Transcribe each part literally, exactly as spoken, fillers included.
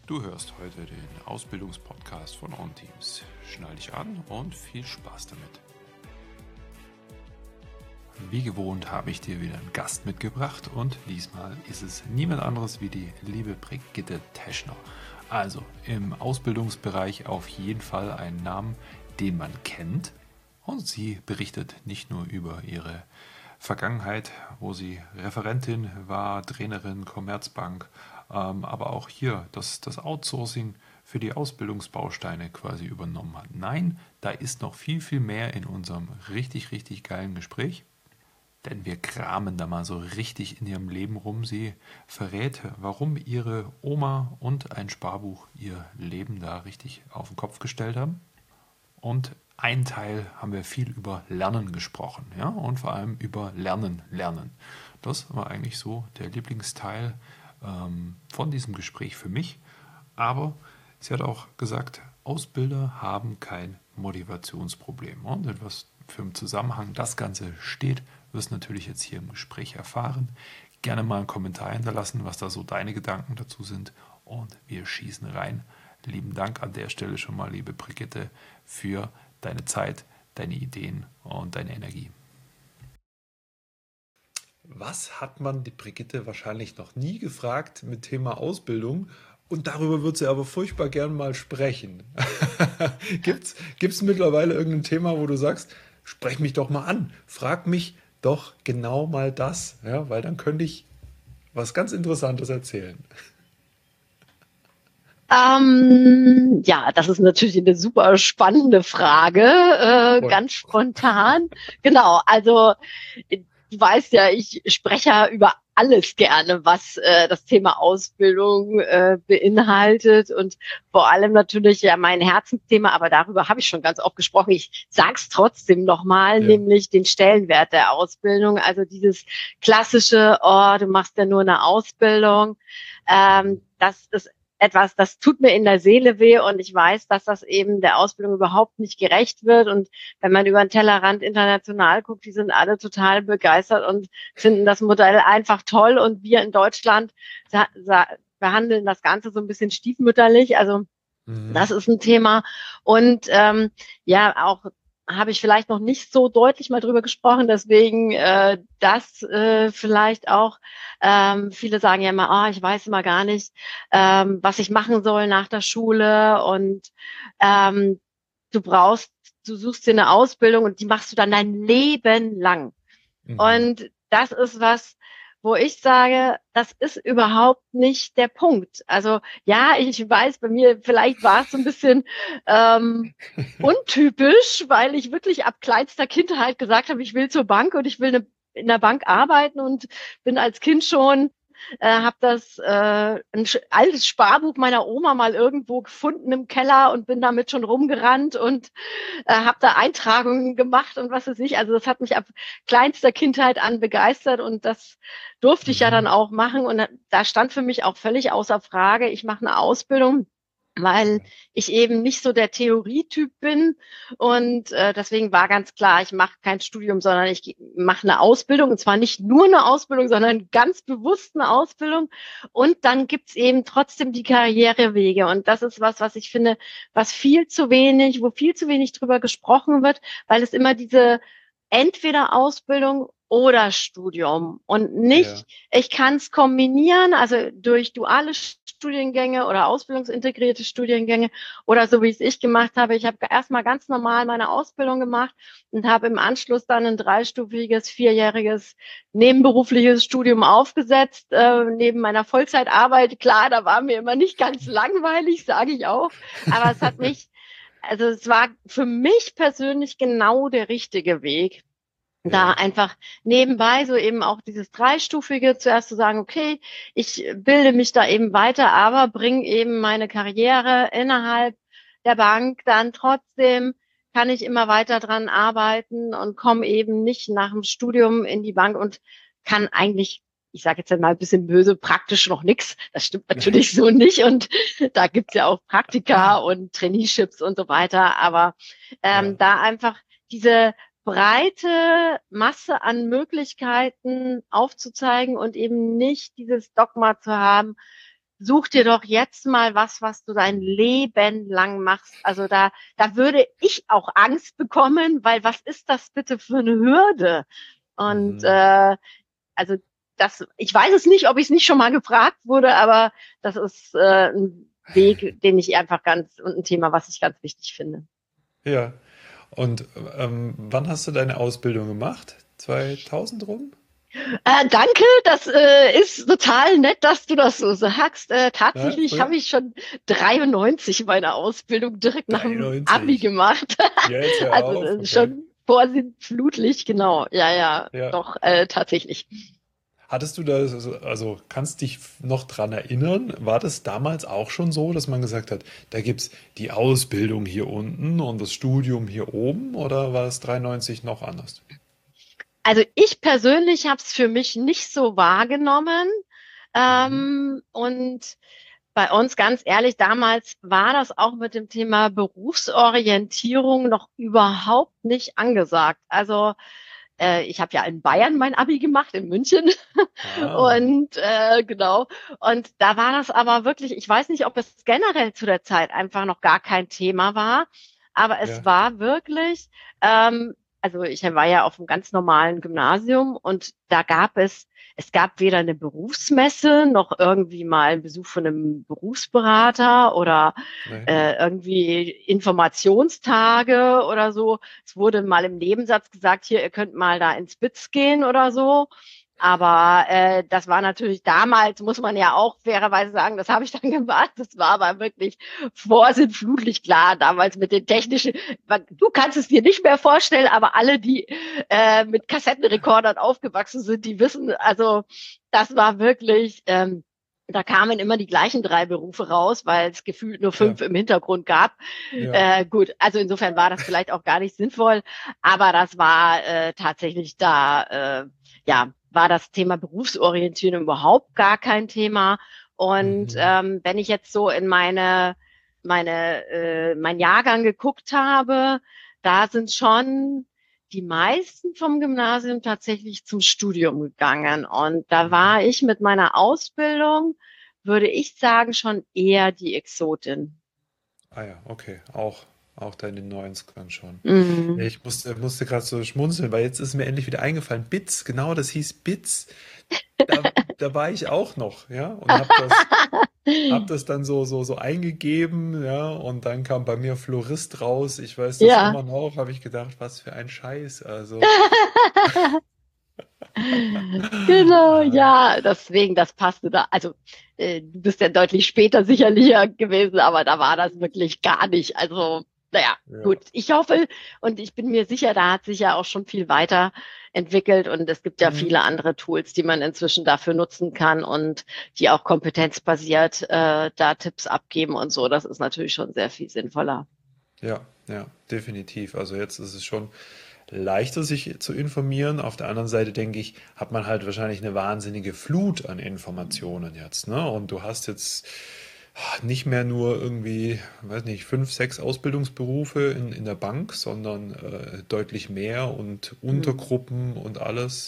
Du hörst heute den Ausbildungspodcast von OnTeams. Schnall dich an und viel Spaß damit. Wie gewohnt habe ich dir wieder einen Gast mitgebracht und diesmal ist es niemand anderes wie die liebe Brigitte Teschner. Also im Ausbildungsbereich auf jeden Fall ein Name, den man kennt, und sie berichtet nicht nur über ihre Vergangenheit, wo sie Referentin war, Trainerin, Commerzbank, ähm, aber auch hier das, das Outsourcing für die Ausbildungsbausteine quasi übernommen hat. Nein, da ist noch viel, viel mehr in unserem richtig, richtig geilen Gespräch. Denn wir kramen da mal so richtig in ihrem Leben rum. Sie verrät, warum ihre Oma und ein Sparbuch ihr Leben da richtig auf den Kopf gestellt haben. Und ein Teil haben wir viel über Lernen gesprochen, ja, und vor allem über Lernen, Lernen. Das war eigentlich so der Lieblingsteil ähm, von diesem Gespräch für mich. Aber sie hat auch gesagt, Ausbilder haben kein Motivationsproblem. Und in was für einen Zusammenhang das Ganze steht, wirst du natürlich jetzt hier im Gespräch erfahren. Gerne mal einen Kommentar hinterlassen, was da so deine Gedanken dazu sind. Und wir schießen rein. Lieben Dank an der Stelle schon mal, liebe Brigitte, für deine Zeit, deine Ideen und deine Energie. Was hat man die Brigitte wahrscheinlich noch nie gefragt mit Thema Ausbildung? Und darüber wird sie aber furchtbar gern mal sprechen. Gibt's, gibt's mittlerweile irgendein Thema, wo du sagst, sprech mich doch mal an, frag mich doch genau mal das, ja, weil dann könnte ich was ganz Interessantes erzählen. Ähm, ja, das ist natürlich eine super spannende Frage, äh, Voll. ganz spontan. Genau, also äh, du weißt ja, ich spreche ja über alles gerne, was äh, das Thema Ausbildung äh, beinhaltet und vor allem natürlich ja mein Herzensthema, aber darüber habe ich schon ganz oft gesprochen. Ich sag's trotzdem nochmal, Ja. nämlich den Stellenwert der Ausbildung, also dieses klassische, oh, du machst ja nur eine Ausbildung. Ähm, das ist etwas, das tut mir in der Seele weh und ich weiß, dass das eben der Ausbildung überhaupt nicht gerecht wird. Und wenn man über den Tellerrand international guckt, die sind alle total begeistert und finden das Modell einfach toll. Und wir in Deutschland behandeln das Ganze so ein bisschen stiefmütterlich. Also das Mhm. ist ein Thema. Und ähm, ja, auch habe ich vielleicht noch nicht so deutlich mal drüber gesprochen, deswegen äh, das äh, vielleicht auch. Ähm, viele sagen ja immer, ah, ich weiß immer gar nicht, ähm, was ich machen soll nach der Schule und ähm, du brauchst, du suchst dir eine Ausbildung und die machst du dann dein Leben lang. Mhm. Und das ist was, wo ich sage, das ist überhaupt nicht der Punkt. Also ja, ich weiß, bei mir vielleicht war es so ein bisschen ähm, untypisch, weil ich wirklich ab kleinster Kindheit gesagt habe, ich will zur Bank und ich will eine, in der Bank arbeiten und bin als Kind schon äh, habe das äh, ein altes Sparbuch meiner Oma mal irgendwo gefunden im Keller und bin damit schon rumgerannt und äh, habe da Eintragungen gemacht und was weiß ich. Also das hat mich ab kleinster Kindheit an begeistert und das durfte ich ja dann Mhm. auch machen. Und da stand für mich auch völlig außer Frage, ich mache eine Ausbildung, weil Ja. ich eben nicht so der Theorietyp bin. Und äh, deswegen war ganz klar, ich mache kein Studium, sondern ich mache eine Ausbildung. Und zwar nicht nur eine Ausbildung, sondern ganz bewusst eine Ausbildung. Und dann gibt's eben trotzdem die Karrierewege. Und das ist was, was ich finde, was viel zu wenig, wo viel zu wenig drüber gesprochen wird, weil es immer diese entweder Ausbildung oder Studium und Ja. nicht, ich kann es kombinieren, also durch duale Studiengänge oder ausbildungsintegrierte Studiengänge oder so wie es ich gemacht habe. Ich habe erstmal ganz normal meine Ausbildung gemacht und habe im Anschluss dann ein dreistufiges, vierjähriges nebenberufliches Studium aufgesetzt, äh, neben meiner Vollzeitarbeit. Klar, da war mir immer nicht ganz langweilig, sage ich auch, aber es hat mich, also es war für mich persönlich genau der richtige Weg, da Ja. einfach nebenbei so eben auch dieses Dreistufige zuerst zu sagen, okay, ich bilde mich da eben weiter, aber bringe eben meine Karriere innerhalb der Bank dann trotzdem, kann ich immer weiter dran arbeiten und komme eben nicht nach dem Studium in die Bank und kann eigentlich, ich sage jetzt mal ein bisschen böse, praktisch noch nichts. Das stimmt natürlich so nicht und da gibt's ja auch Praktika und Traineeships und so weiter, aber ähm, Ja. da einfach diese breite Masse an Möglichkeiten aufzuzeigen und eben nicht dieses Dogma zu haben, such dir doch jetzt mal was, was du dein Leben lang machst. Also da, da würde ich auch Angst bekommen, weil was ist das bitte für eine Hürde? Und Mhm. äh, also das, ich weiß es nicht, ob ich es nicht schon mal gefragt wurde, aber das ist äh, ein Weg, den ich einfach ganz und ein Thema, was ich ganz wichtig finde. Ja. Und ähm, wann hast du deine Ausbildung gemacht? zweitausend rum? Äh, danke, das äh, ist total nett, dass du das so sagst. Äh, Ja, tatsächlich früher? habe ich schon dreiundneunzig meine Ausbildung direkt nach dem Abi dreiundneunzig. gemacht. Ja, jetzt hör Also auf, das ist okay. schon vorsintflutlich, genau. Ja, ja, Ja. doch, äh, tatsächlich. Hattest du da, so- also kannst dich noch dran erinnern, war das damals auch schon so, dass man gesagt hat, da gibt's die Ausbildung hier unten und das Studium hier oben, oder war es dreiundneunzig noch anders? Also ich persönlich habe es für mich nicht so wahrgenommen. Mhm. Ähm, und bei uns, ganz ehrlich, damals war das auch mit dem Thema Berufsorientierung noch überhaupt nicht angesagt. Also äh, ich habe ja in Bayern mein Abi gemacht, in München. Ah, Und äh, genau. Und da war das aber wirklich, ich weiß nicht, ob es generell zu der Zeit einfach noch gar kein Thema war, aber es ja. war wirklich, ähm, also ich war ja auf einem ganz normalen Gymnasium und da gab es, es gab weder eine Berufsmesse noch irgendwie mal einen Besuch von einem Berufsberater oder Nee. äh, irgendwie Informationstage oder so. Es wurde mal im Nebensatz gesagt, hier, ihr könnt mal da ins B I Z gehen oder so. Aber äh, das war natürlich damals, muss man ja auch fairerweise sagen, das habe ich dann gemacht. Das war aber wirklich vorsinnflutlich klar, damals mit den technischen, du kannst es dir nicht mehr vorstellen, aber alle, die äh, mit Kassettenrekordern aufgewachsen sind, die wissen, also das war wirklich, ähm, da kamen immer die gleichen drei Berufe raus, weil es gefühlt nur Ja, fünf im Hintergrund gab. ja. Äh, gut, also insofern war das vielleicht auch gar nicht sinnvoll, aber das war äh, tatsächlich da, äh, ja, war das Thema Berufsorientierung überhaupt gar kein Thema. Und Mhm. ähm, wenn ich jetzt so in meine, meine, äh, mein Jahrgang geguckt habe, da sind schon die meisten vom Gymnasium tatsächlich zum Studium gegangen. Und da Mhm. war ich mit meiner Ausbildung, würde ich sagen, schon eher die Exotin. Ah ja, okay, auch, auch da in den neunzigern schon. Ja, Mhm. ich musste, musste gerade so schmunzeln, weil jetzt ist mir endlich wieder eingefallen, Bits, genau, das hieß Bits. Da, da war ich auch noch, ja, und habe das, hab das dann so, so, so eingegeben, ja, und dann kam bei mir Florist raus. Ich weiß das Ja. immer noch, habe ich gedacht, was für ein Scheiß. Also, Genau, ah, ja, deswegen, das passte da. Also, äh, du bist ja deutlich später sicherlicher gewesen, aber da war das wirklich gar nicht. Also, naja, ja. gut. Ich hoffe und ich bin mir sicher, da hat sich ja auch schon viel weiterentwickelt und es gibt ja Mhm. viele andere Tools, die man inzwischen dafür nutzen kann und die auch kompetenzbasiert äh, da Tipps abgeben und so. Das ist natürlich schon sehr viel sinnvoller. Ja, ja, definitiv. Also jetzt ist es schon leichter, sich zu informieren. Auf der anderen Seite denke ich, hat man halt wahrscheinlich eine wahnsinnige Flut an Informationen jetzt, ne? Und du hast jetzt nicht mehr nur irgendwie, weiß nicht, fünf, sechs Ausbildungsberufe in, in der Bank, sondern äh, deutlich mehr und Hm. Untergruppen und alles.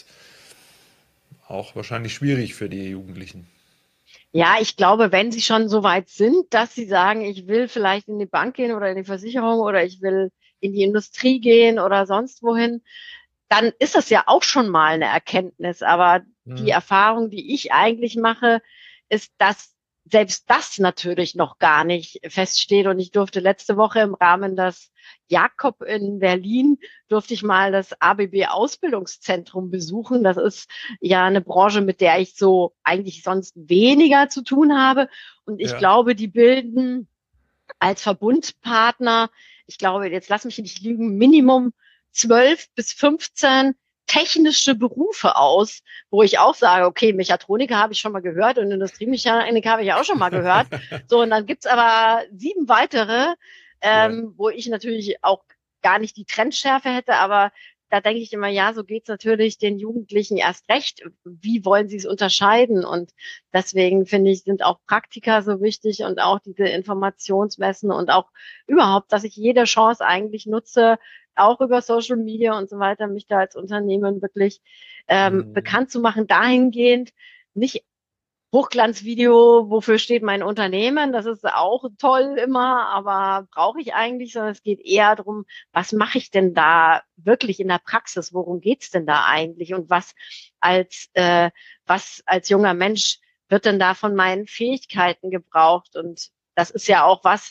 Auch wahrscheinlich schwierig für die Jugendlichen. Ja, ich glaube, wenn sie schon so weit sind, dass sie sagen, ich will vielleicht in die Bank gehen oder in die Versicherung oder ich will in die Industrie gehen oder sonst wohin, dann ist das ja auch schon mal eine Erkenntnis. Aber die Mhm. Erfahrung, die ich eigentlich mache, ist, dass selbst das natürlich noch gar nicht feststeht. Und ich durfte letzte Woche im Rahmen des Jakob in Berlin, durfte ich mal das A B B Ausbildungszentrum besuchen. Das ist ja eine Branche, mit der ich so eigentlich sonst weniger zu tun habe. Und ich Ja, glaube, die bilden als Verbundpartner, ich glaube, jetzt lass mich nicht lügen, Minimum zwölf bis fünfzehn technische Berufe aus, wo ich auch sage, okay, Mechatroniker habe ich schon mal gehört und Industriemechanik habe ich auch schon mal gehört. So, und dann gibt's aber sieben weitere, ja. ähm, wo ich natürlich auch gar nicht die Trendschärfe hätte, aber da denke ich immer, ja, so geht's natürlich den Jugendlichen erst recht. Wie wollen sie es unterscheiden? Und deswegen finde ich, sind auch Praktika so wichtig und auch diese Informationsmessen und auch überhaupt, dass ich jede Chance eigentlich nutze, auch über Social Media und so weiter, mich da als Unternehmen wirklich ähm, Mhm. bekannt zu machen, dahingehend nicht Hochglanzvideo, wofür steht mein Unternehmen? Das ist auch toll immer, aber brauche ich eigentlich, sondern es geht eher darum, was mache ich denn da wirklich in der Praxis? Worum geht's denn da eigentlich? Und was als äh, was als junger Mensch wird denn da von meinen Fähigkeiten gebraucht? Und das ist ja auch was,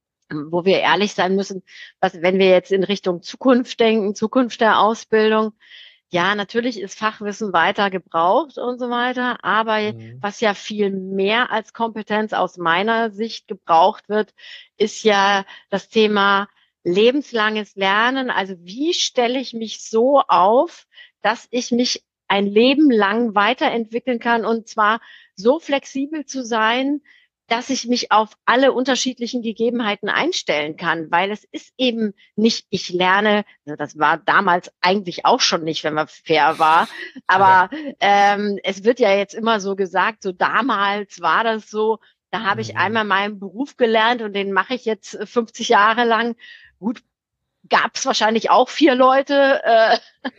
wo wir ehrlich sein müssen, was, wenn wir jetzt in Richtung Zukunft denken, Zukunft der Ausbildung, ja, natürlich ist Fachwissen weiter gebraucht und so weiter, aber Mhm. was ja viel mehr als Kompetenz aus meiner Sicht gebraucht wird, ist ja das Thema lebenslanges Lernen. Also wie stelle ich mich so auf, dass ich mich ein Leben lang weiterentwickeln kann und zwar so flexibel zu sein, dass ich mich auf alle unterschiedlichen Gegebenheiten einstellen kann, weil es ist eben nicht, ich lerne, also das war damals eigentlich auch schon nicht, wenn man fair war, aber Ja. ähm, es wird ja jetzt immer so gesagt, so damals war das so, da habe ich Mhm. einmal meinen Beruf gelernt und den mache ich jetzt fünfzig Jahre lang. Gut, gab es wahrscheinlich auch vier Leute, äh,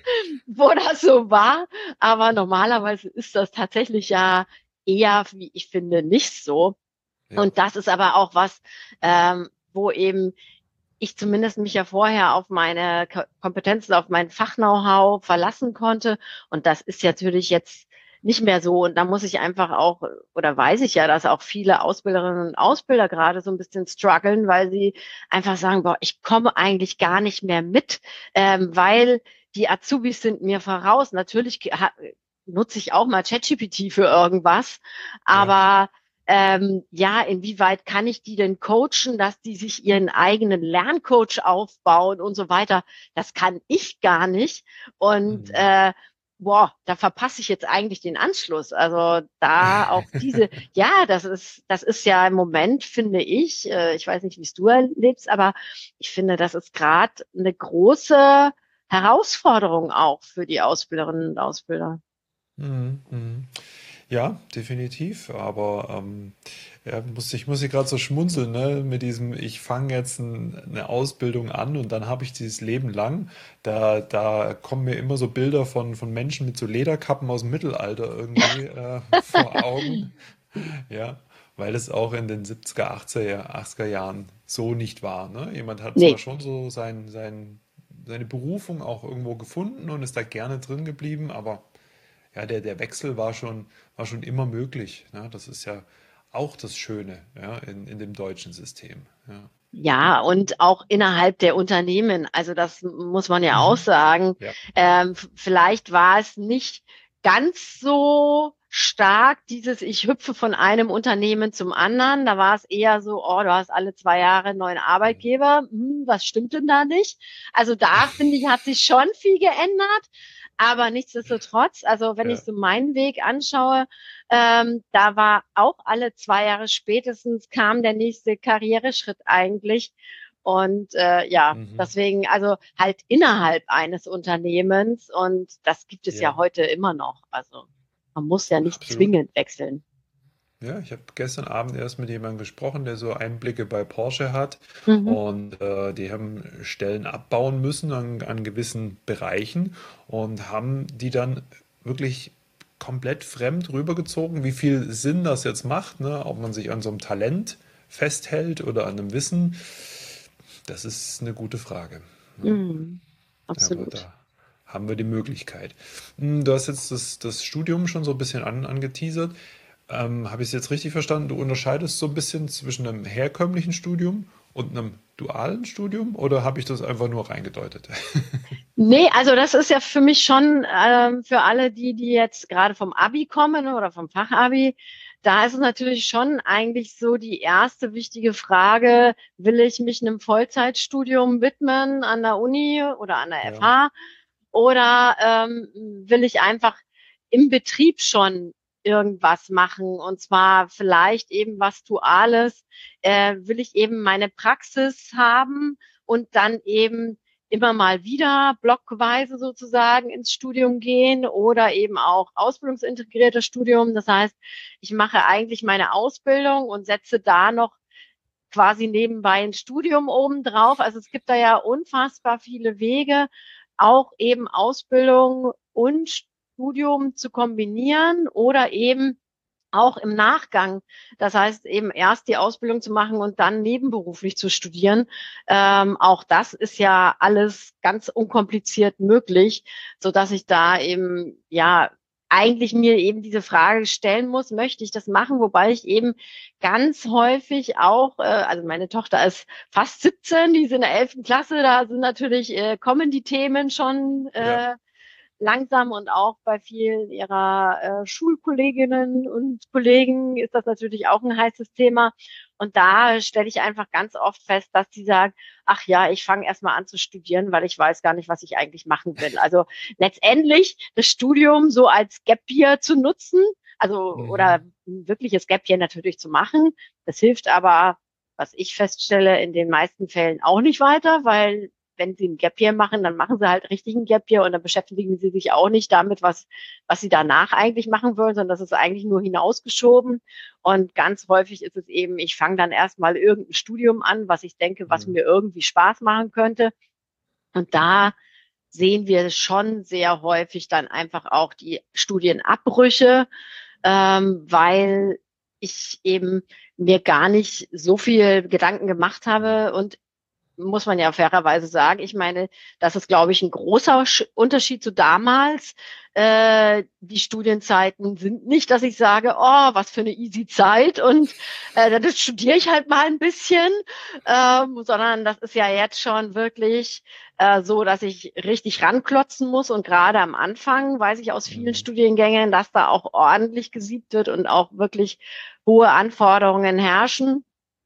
wo das so war, aber normalerweise ist das tatsächlich ja eher, wie ich finde, nicht so. Ja. Und das ist aber auch was, ähm, wo eben ich zumindest mich ja vorher auf meine Ko- Kompetenzen, auf mein Fach-Know-how verlassen konnte. Und das ist natürlich jetzt nicht mehr so. Und da muss ich einfach auch, oder weiß ich ja, dass auch viele Ausbilderinnen und Ausbilder gerade so ein bisschen strugglen, weil sie einfach sagen, boah, ich komme eigentlich gar nicht mehr mit, ähm, weil die Azubis sind mir voraus. Natürlich ge- ha- nutze ich auch mal ChatGPT für irgendwas, Ja. aber ähm, ja, inwieweit kann ich die denn coachen, dass die sich ihren eigenen Lerncoach aufbauen und so weiter? Das kann ich gar nicht. Und Mhm. äh, boah, da verpasse ich jetzt eigentlich den Anschluss. Also da auch diese, ja, das ist, das ist ja im Moment, finde ich, äh, ich weiß nicht, wie es du erlebst, aber ich finde, das ist gerade eine große Herausforderung auch für die Ausbilderinnen und Ausbilder. Mhm. Mhm. Ja, definitiv. Aber ähm, ja, muss, ich muss hier gerade so schmunzeln, ne, mit diesem, ich fange jetzt ein, eine Ausbildung an und dann habe ich dieses Leben lang. Da, da kommen mir immer so Bilder von, von Menschen mit so Lederkappen aus dem Mittelalter irgendwie äh, vor Augen. Ja, weil es auch in den siebziger, achtziger, achtziger Jahren so nicht war. Ne? Jemand hat zwar Nee. schon so sein, sein, seine Berufung auch irgendwo gefunden und ist da gerne drin geblieben, aber ja, der, der Wechsel war schon, war schon immer möglich. Ne? Das ist ja auch das Schöne, ja, in, in dem deutschen System. Ja. Ja, und auch innerhalb der Unternehmen. Also das muss man ja auch Mhm. sagen. Ja. Ähm, f- vielleicht war es nicht ganz so stark, dieses ich hüpfe von einem Unternehmen zum anderen. Da war es eher so, oh, du hast alle zwei Jahre einen neuen Arbeitgeber. Hm, was stimmt denn da nicht? Also da finde ich, hat sich schon viel geändert. Aber nichtsdestotrotz, also wenn Ja. ich so meinen Weg anschaue, ähm, da war auch alle zwei Jahre spätestens kam der nächste Karriereschritt eigentlich. Und äh, ja, Mhm. deswegen, also halt innerhalb eines Unternehmens und das gibt es ja Ja, heute immer noch. Also man muss ja nicht absolut. zwingend wechseln. Ja, ich habe gestern Abend erst mit jemandem gesprochen, der so Einblicke bei Porsche hat Mhm. und äh, die haben Stellen abbauen müssen an, an gewissen Bereichen und haben die dann wirklich komplett fremd rübergezogen, wie viel Sinn das jetzt macht, ne? Ob man sich an so einem Talent festhält oder an einem Wissen, das ist eine gute Frage. Ne? Mhm. Aber Absolut. da haben wir die Möglichkeit. Hm, Du hast jetzt das, das Studium schon so ein bisschen an, angeteasert. Ähm, habe ich es jetzt richtig verstanden? Du unterscheidest so ein bisschen zwischen einem herkömmlichen Studium und einem dualen Studium oder habe ich das einfach nur reingedeutet? Nee, also das ist ja für mich schon ähm, für alle die, die jetzt gerade vom Abi kommen oder vom Fachabi, da ist es natürlich schon eigentlich so die erste wichtige Frage, will ich mich einem Vollzeitstudium widmen an der Uni oder an der Ja. F H oder ähm, will ich einfach im Betrieb schon irgendwas machen und zwar vielleicht eben was Duales, äh, will ich eben meine Praxis haben und dann eben immer mal wieder blockweise sozusagen ins Studium gehen oder eben auch ausbildungsintegriertes Studium. Das heißt, ich mache eigentlich meine Ausbildung und setze da noch quasi nebenbei ein Studium obendrauf. Also es gibt da ja unfassbar viele Wege, auch eben Ausbildung und Studium zu kombinieren oder eben auch im Nachgang. Das heißt, eben erst die Ausbildung zu machen und dann nebenberuflich zu studieren. Ähm, auch das ist ja alles ganz unkompliziert möglich, so dass ich da eben, ja, eigentlich mir eben diese Frage stellen muss, möchte ich das machen? Wobei ich eben ganz häufig auch, äh, also meine Tochter ist fast siebzehn, die ist in der elften Klasse, da sind natürlich, äh, kommen die Themen schon, Ja. äh, langsam, und auch bei vielen ihrer äh, Schulkolleginnen und Kollegen ist das natürlich auch ein heißes Thema. Und da stelle ich einfach ganz oft fest, dass die sagen, ach ja, ich fange erst mal an zu studieren, weil ich weiß gar nicht, was ich eigentlich machen will. Also letztendlich das Studium so als Gap Year zu nutzen, also oder Mhm. ein wirkliches Gap Year natürlich zu machen. Das hilft aber, was ich feststelle, in den meisten Fällen auch nicht weiter, weil wenn sie ein Gap Year machen, dann machen sie halt richtig ein Gap Year und dann beschäftigen sie sich auch nicht damit, was, was sie danach eigentlich machen wollen, sondern das ist eigentlich nur hinausgeschoben. Und ganz häufig ist es eben, ich fange dann erstmal irgendein Studium an, was ich denke, was Mhm. mir irgendwie Spaß machen könnte. Und da sehen wir schon sehr häufig dann einfach auch die Studienabbrüche, ähm, weil ich eben mir gar nicht so viel Gedanken gemacht Mhm. habe, und muss man ja fairerweise sagen. Ich meine, das ist, glaube ich, ein großer Unterschied zu damals. Äh, die Studienzeiten sind nicht, dass ich sage, oh, was für eine easy Zeit und äh, das studiere ich halt mal ein bisschen, ähm, sondern das ist ja jetzt schon wirklich äh, so, dass ich richtig ranklotzen muss, und gerade am Anfang weiß ich aus vielen Mhm. Studiengängen, dass da auch ordentlich gesiebt wird und auch wirklich hohe Anforderungen herrschen.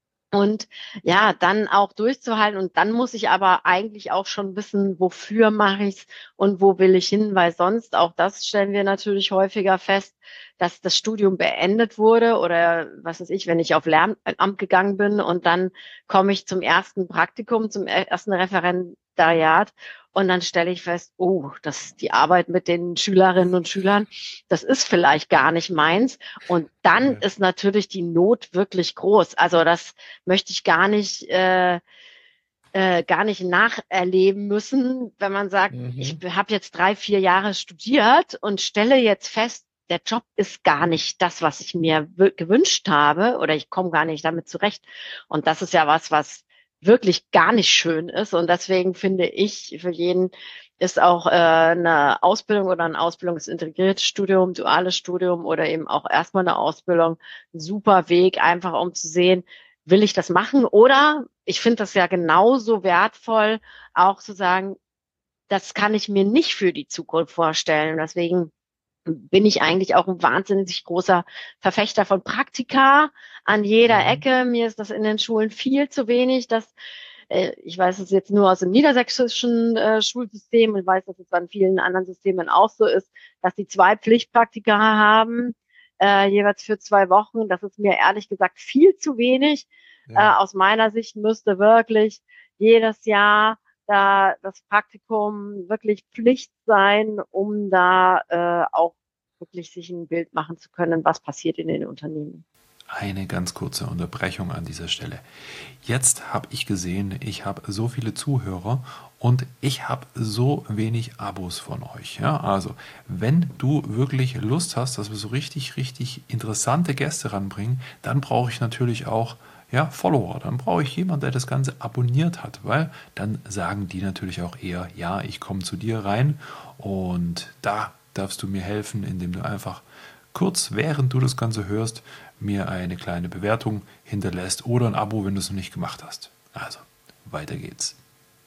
Und ja, dann auch durchzuhalten. Und dann muss ich aber eigentlich auch schon wissen, wofür mache ich's und wo will ich hin, weil sonst, auch das stellen wir natürlich häufiger fest, dass das Studium beendet wurde oder was weiß ich, wenn ich auf Lehramt gegangen bin und dann komme ich zum ersten Praktikum, zum ersten Referendariat, und dann stelle ich fest, oh, das, die Arbeit mit den Schülerinnen und Schülern, das ist vielleicht gar nicht meins. Und dann Ja. ist natürlich die Not wirklich groß. Also das möchte ich gar nicht, äh, äh, gar nicht nacherleben müssen, wenn man sagt, ich Mhm. habe jetzt drei, vier Jahre studiert und stelle jetzt fest, der Job ist gar nicht das, was ich mir gewünscht habe, oder ich komme gar nicht damit zurecht. Und das ist ja was, was wirklich gar nicht schön ist. Und deswegen finde ich, für jeden ist auch äh, eine Ausbildung oder ein ausbildungsintegriertes Studium, duales Studium oder eben auch erstmal eine Ausbildung ein super Weg, einfach um zu sehen, will ich das machen? Oder ich finde das ja genauso wertvoll, auch zu sagen, das kann ich mir nicht für die Zukunft vorstellen. Deswegen bin ich eigentlich auch ein wahnsinnig großer Verfechter von Praktika an jeder Mhm. Ecke. Mir ist das in den Schulen viel zu wenig. Das, äh, ich weiß es jetzt nur aus dem niedersächsischen äh, Schulsystem und weiß, dass es an vielen anderen Systemen auch so ist, dass die zwei Pflichtpraktika haben, äh, jeweils für zwei Wochen. Das ist mir ehrlich gesagt viel zu wenig. Äh, Ja. aus meiner Sicht müsste wirklich jedes Jahr da das Praktikum wirklich Pflicht sein, um da äh, auch wirklich sich ein Bild machen zu können, was passiert in den Unternehmen. Eine ganz kurze Unterbrechung an dieser Stelle. Jetzt habe ich gesehen, ich habe so viele Zuhörer und ich habe so wenig Abos von euch. Ja, also, wenn du wirklich Lust hast, dass wir so richtig, richtig interessante Gäste ranbringen, dann brauche ich natürlich auch ja, Follower. Dann brauche ich jemanden, der das Ganze abonniert hat, weil dann sagen die natürlich auch eher, ja, ich komme zu dir rein und da darfst du mir helfen, indem du einfach kurz, während du das Ganze hörst, mir eine kleine Bewertung hinterlässt oder ein Abo, wenn du es noch nicht gemacht hast. Also, weiter geht's.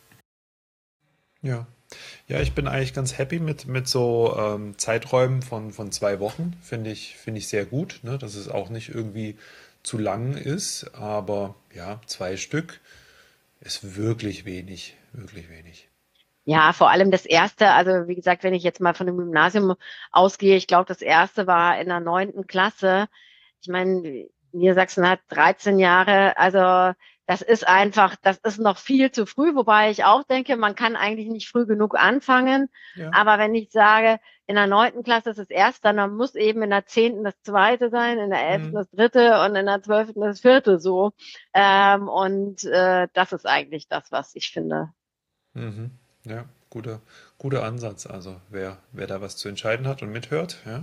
Ja. Ja, ich bin eigentlich ganz happy mit, mit so ähm, Zeiträumen von, von zwei Wochen. Finde ich, finde ich sehr gut, ne? Dass es auch nicht irgendwie zu lang ist. Aber ja, zwei Stück ist wirklich wenig. Wirklich wenig. Ja, vor allem das erste, also wie gesagt, wenn ich jetzt mal von dem Gymnasium ausgehe, ich glaube, das erste war in der neunten Klasse. Ich meine, Niedersachsen hat dreizehn Jahre, also das ist einfach, das ist noch viel zu früh, wobei ich auch denke, man kann eigentlich nicht früh genug anfangen. Ja. Aber wenn ich sage, in der neunten Klasse ist das erste, dann muss eben in der zehnten das zweite sein, in der elften Mhm. das dritte und in der zwölften das vierte so. Ähm, und äh, das ist eigentlich das, was ich finde. Mhm. Ja. guter, guter Ansatz. Also wer, wer da was zu entscheiden hat und mithört, ja.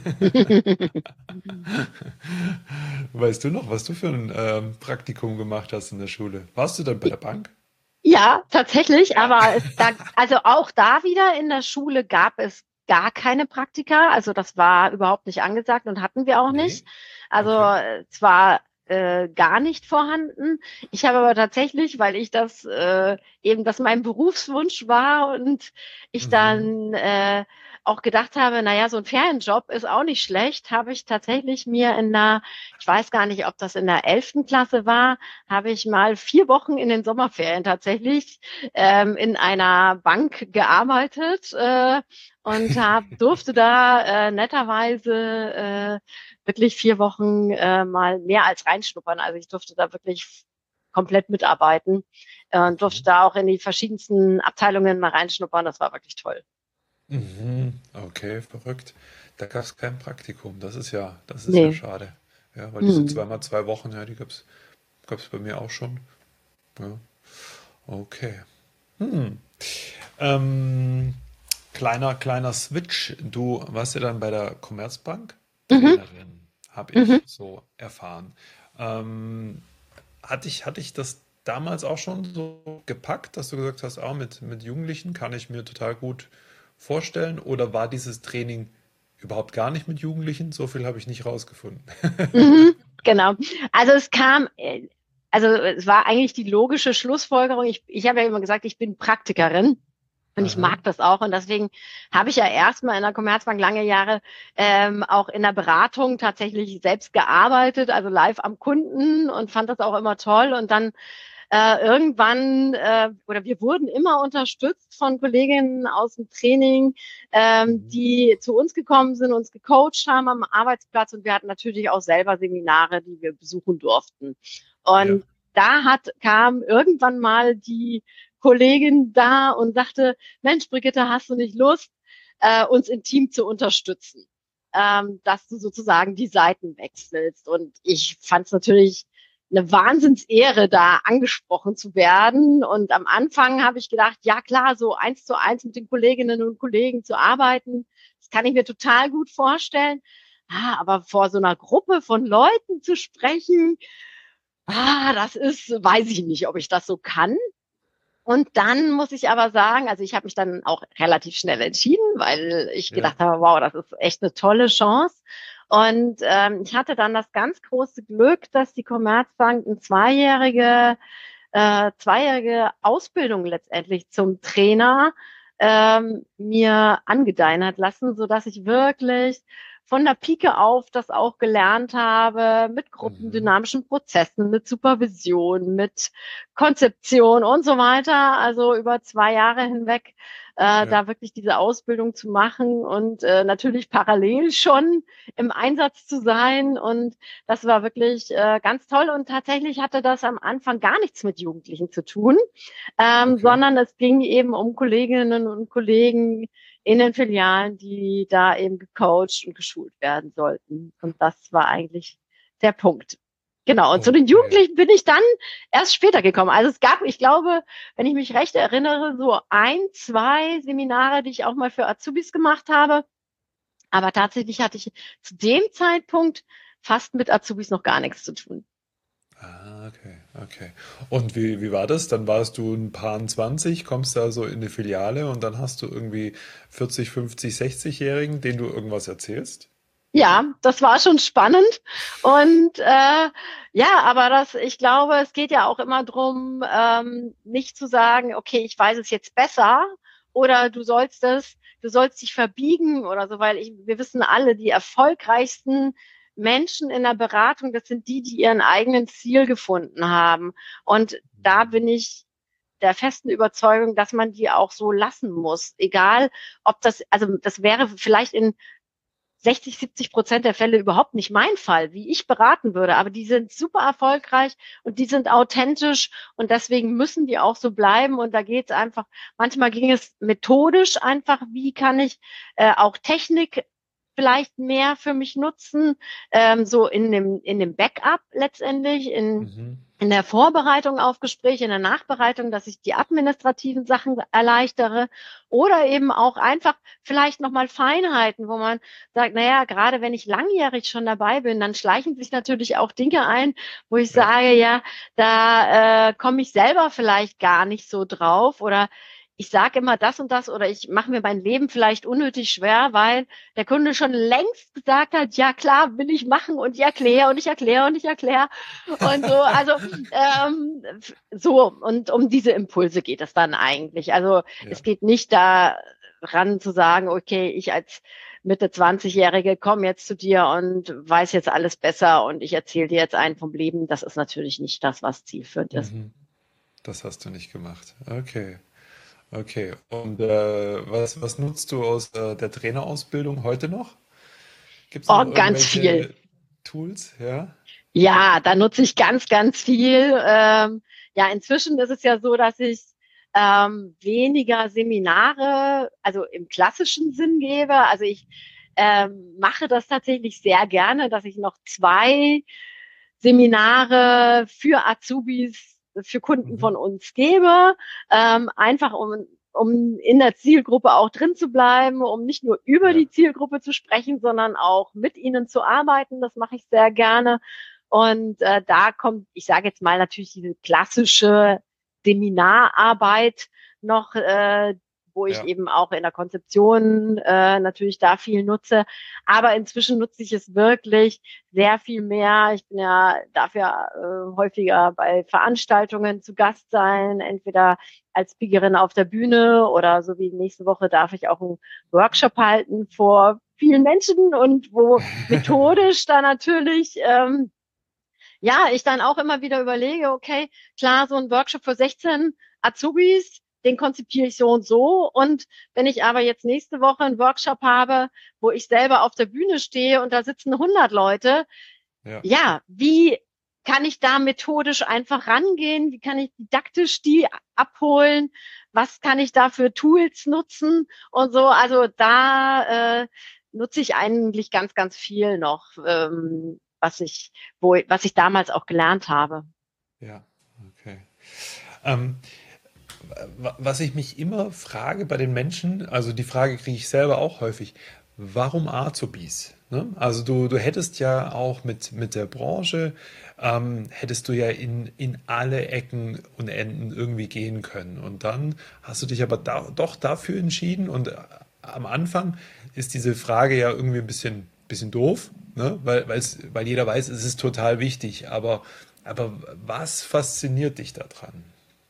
Weißt du noch, was du für ein ähm, Praktikum gemacht hast in der Schule? Warst du dann bei der Bank? Ja, tatsächlich, Ja. aber es da, also auch da wieder in der Schule gab es gar keine Praktika, also das war überhaupt nicht angesagt und hatten wir auch nicht. Nee? Also Okay. äh, zwar äh, gar nicht vorhanden. Ich habe aber tatsächlich, weil ich das äh, eben, das mein Berufswunsch war und ich Mhm. dann äh, auch gedacht habe, naja, so ein Ferienjob ist auch nicht schlecht, habe ich tatsächlich mir in der, ich weiß gar nicht, ob das in der elften Klasse war, habe ich mal vier Wochen in den Sommerferien tatsächlich ähm, in einer Bank gearbeitet äh, und hab, durfte da äh, netterweise äh, wirklich vier Wochen äh, mal mehr als reinschnuppern. Also ich durfte da wirklich komplett mitarbeiten äh, und durfte Mhm. da auch in die verschiedensten Abteilungen mal reinschnuppern. Das war wirklich toll. Mhm. Okay, verrückt. Da gab es kein Praktikum. Das ist ja, das ist ja Nee. schade. Ja, weil diese Hm. zweimal zwei Wochen, ja, die gab es gab es bei mir auch schon. Ja, okay. Hm. Ähm, kleiner, kleiner Switch. Du warst ja dann bei der Commerzbank Mhm. Trainerin, habe Mhm. ich so erfahren. Ähm, hatte ich, hatte ich das damals auch schon so gepackt, dass du gesagt hast, ah, mit, mit Jugendlichen kann ich mir total gut vorstellen? Oder war dieses Training überhaupt gar nicht mit Jugendlichen? So viel habe ich nicht rausgefunden. Mhm. Genau. Also es kam, äh, also es war eigentlich die logische Schlussfolgerung. Ich, ich habe ja immer gesagt, ich bin Praktikerin. Und ich Aha. mag das auch. Und deswegen habe ich ja erstmal in der Commerzbank lange Jahre ähm, auch in der Beratung tatsächlich selbst gearbeitet, also live am Kunden und fand das auch immer toll. Und dann äh, irgendwann, äh, oder wir wurden immer unterstützt von Kolleginnen aus dem Training, ähm, Mhm. die zu uns gekommen sind, uns gecoacht haben am Arbeitsplatz. Und wir hatten natürlich auch selber Seminare, die wir besuchen durften. Ja. Und da hat, kam irgendwann mal die Kollegin da und sagte, Mensch, Brigitte, hast du nicht Lust, äh, uns im Team zu unterstützen? Ähm, dass du sozusagen die Seiten wechselst. Und ich fand es natürlich eine Wahnsinnsehre, da angesprochen zu werden. Und am Anfang habe ich gedacht, ja klar, so eins zu eins mit den Kolleginnen und Kollegen zu arbeiten, das kann ich mir total gut vorstellen. Ah, aber vor so einer Gruppe von Leuten zu sprechen, ah, das ist, weiß ich nicht, ob ich das so kann. Und dann muss ich aber sagen, also ich habe mich dann auch relativ schnell entschieden, weil ich Ja. gedacht habe, wow, das ist echt eine tolle Chance. Und ähm, ich hatte dann das ganz große Glück, dass die Commerzbank eine zweijährige, äh, zweijährige Ausbildung letztendlich zum Trainer ähm, mir angedeihen hat lassen, so dass ich wirklich von der Pike auf das auch gelernt habe, mit Mhm. gruppendynamischen Prozessen, mit Supervision, mit Konzeption und so weiter. Also über zwei Jahre hinweg äh, Ja. da wirklich diese Ausbildung zu machen und äh, natürlich parallel schon im Einsatz zu sein. Und das war wirklich äh, ganz toll. Und tatsächlich hatte das am Anfang gar nichts mit Jugendlichen zu tun, ähm, Okay. sondern es ging eben um Kolleginnen und Kollegen in den Filialen, die da eben gecoacht und geschult werden sollten. Und das war eigentlich der Punkt. Genau, und zu den Okay. Jugendlichen bin ich dann erst später gekommen. Also es gab, ich glaube, wenn ich mich recht erinnere, so ein, zwei Seminare, die ich auch mal für Azubis gemacht habe. Aber tatsächlich hatte ich zu dem Zeitpunkt fast mit Azubis noch gar nichts zu tun. Ah, okay, okay. Und wie, wie war das? Dann warst du ein paar zwanzig, kommst da so in eine Filiale und dann hast du irgendwie vierzig, fünfzig, sechzig-Jährigen, denen du irgendwas erzählst? Ja, das war schon spannend. Und äh, ja, aber das, ich glaube, es geht ja auch immer drum, ähm, nicht zu sagen, okay, ich weiß es jetzt besser oder du sollst es, du sollst dich verbiegen oder so, weil ich, wir wissen alle, die erfolgreichsten Menschen in der Beratung, das sind die, die ihren eigenen Ziel gefunden haben. Und da bin ich der festen Überzeugung, dass man die auch so lassen muss. Egal, ob das, also das wäre vielleicht in sechzig, siebzig Prozent der Fälle überhaupt nicht mein Fall, wie ich beraten würde. Aber die sind super erfolgreich und die sind authentisch und deswegen müssen die auch so bleiben. Und da geht es einfach, manchmal ging es methodisch einfach, wie kann ich äh, auch Technik vielleicht mehr für mich nutzen, ähm, so in dem, in dem Backup letztendlich, in, Mhm. in der Vorbereitung auf Gespräche, in der Nachbereitung, dass ich die administrativen Sachen erleichtere oder eben auch einfach vielleicht nochmal Feinheiten, wo man sagt, naja, gerade wenn ich langjährig schon dabei bin, dann schleichen sich natürlich auch Dinge ein, wo ich Ja. sage, ja, da äh, komme ich selber vielleicht gar nicht so drauf oder ich sage immer das und das oder ich mache mir mein Leben vielleicht unnötig schwer, weil der Kunde schon längst gesagt hat, ja klar, will ich machen und ich erkläre und ich erkläre und ich erkläre und so. Also ähm, so und um diese Impulse geht es dann eigentlich. Also Ja. es geht nicht daran zu sagen, okay, ich als Mitte zwanzig-Jährige komme jetzt zu dir und weiß jetzt alles besser und ich erzähle dir jetzt einen vom Leben. Das ist natürlich nicht das, was zielführend ist. Mhm. Das hast du nicht gemacht. Okay. Okay. Und äh, was, was nutzt du aus äh, der Trainerausbildung heute noch? Gibt es noch Oh, ganz viel. irgendwelche Tools? Ja. Ja, da nutze ich ganz, ganz viel. Ähm, ja, inzwischen ist es ja so, dass ich ähm, weniger Seminare, also im klassischen Sinn gebe. Also ich ähm, mache das tatsächlich sehr gerne, dass ich noch zwei Seminare für Azubis, für Kunden Mhm. von uns gebe, ähm, einfach um um in der Zielgruppe auch drin zu bleiben, um nicht nur über Ja. die Zielgruppe zu sprechen, sondern auch mit ihnen zu arbeiten. Das mache ich sehr gerne. Und äh, da kommt, ich sage jetzt mal natürlich diese klassische Seminararbeit noch, äh, wo ich Ja. eben auch in der Konzeption äh, natürlich da viel nutze. Aber inzwischen nutze ich es wirklich sehr viel mehr. Ich bin ja dafür äh, häufiger bei Veranstaltungen zu Gast sein, entweder als Speakerin auf der Bühne oder so wie nächste Woche darf ich auch einen Workshop halten vor vielen Menschen und wo methodisch da natürlich ähm, ja, ich dann auch immer wieder überlege, okay, klar, so ein Workshop für sechzehn Azubis, den konzipiere ich so und so. Und wenn ich aber jetzt nächste Woche einen Workshop habe, wo ich selber auf der Bühne stehe und da sitzen hundert Leute, Ja. ja, wie kann ich da methodisch einfach rangehen? Wie kann ich didaktisch die abholen? Was kann ich da für Tools nutzen und so? Also da äh, nutze ich eigentlich ganz, ganz viel noch, ähm, was ich, wo, was ich damals auch gelernt habe. Ja. Okay. Ähm, wa- was ich mich immer frage bei den Menschen, also die Frage kriege ich selber auch häufig, warum Azubis? Ne? Also du, du hättest ja auch mit, mit der Branche, ähm, hättest du ja in, in alle Ecken und Enden irgendwie gehen können. Und dann hast du dich aber da, doch dafür entschieden. Und äh, am Anfang ist diese Frage ja irgendwie ein bisschen, bisschen doof, ne? Weil, weil's, weil jeder weiß, es ist total wichtig. Aber, aber was fasziniert dich daran?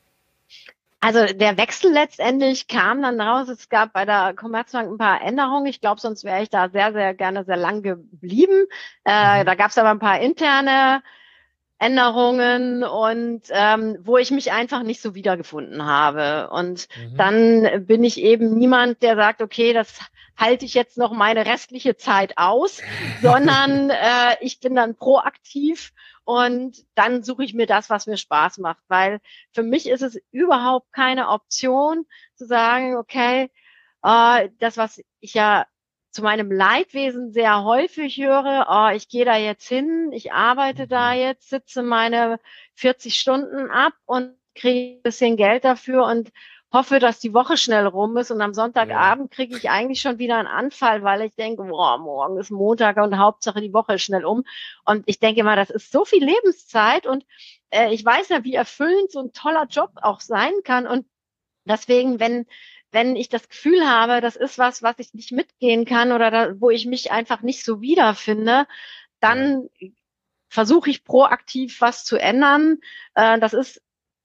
Also der Wechsel letztendlich kam dann raus. Es gab bei der Commerzbank ein paar Änderungen. Ich glaube, sonst wäre ich da sehr, sehr gerne sehr lang geblieben. Äh, Mhm. da gab es aber ein paar interne Änderungen und ähm, wo ich mich einfach nicht so wiedergefunden habe. Und Mhm. dann bin ich eben niemand, der sagt, okay, das halte ich jetzt noch meine restliche Zeit aus, sondern äh, ich bin dann proaktiv und dann suche ich mir das, was mir Spaß macht, weil für mich ist es überhaupt keine Option zu sagen, okay, äh, das, was ich ja zu meinem Leidwesen sehr häufig höre, oh, ich gehe da jetzt hin, ich arbeite da Mhm. jetzt, sitze meine vierzig Stunden ab und kriege ein bisschen Geld dafür und hoffe, dass die Woche schnell rum ist und am Ja, Sonntagabend kriege ich eigentlich schon wieder einen Anfall, weil ich denke, boah, morgen ist Montag und Hauptsache die Woche ist schnell um. Und ich denke mal, das ist so viel Lebenszeit und äh, ich weiß ja, wie erfüllend so ein toller Job auch sein kann und deswegen, wenn, wenn ich das Gefühl habe, das ist was, was ich nicht mitgehen kann oder da, wo ich mich einfach nicht so wiederfinde, ja, dann versuche ich proaktiv was zu ändern. Äh, das ist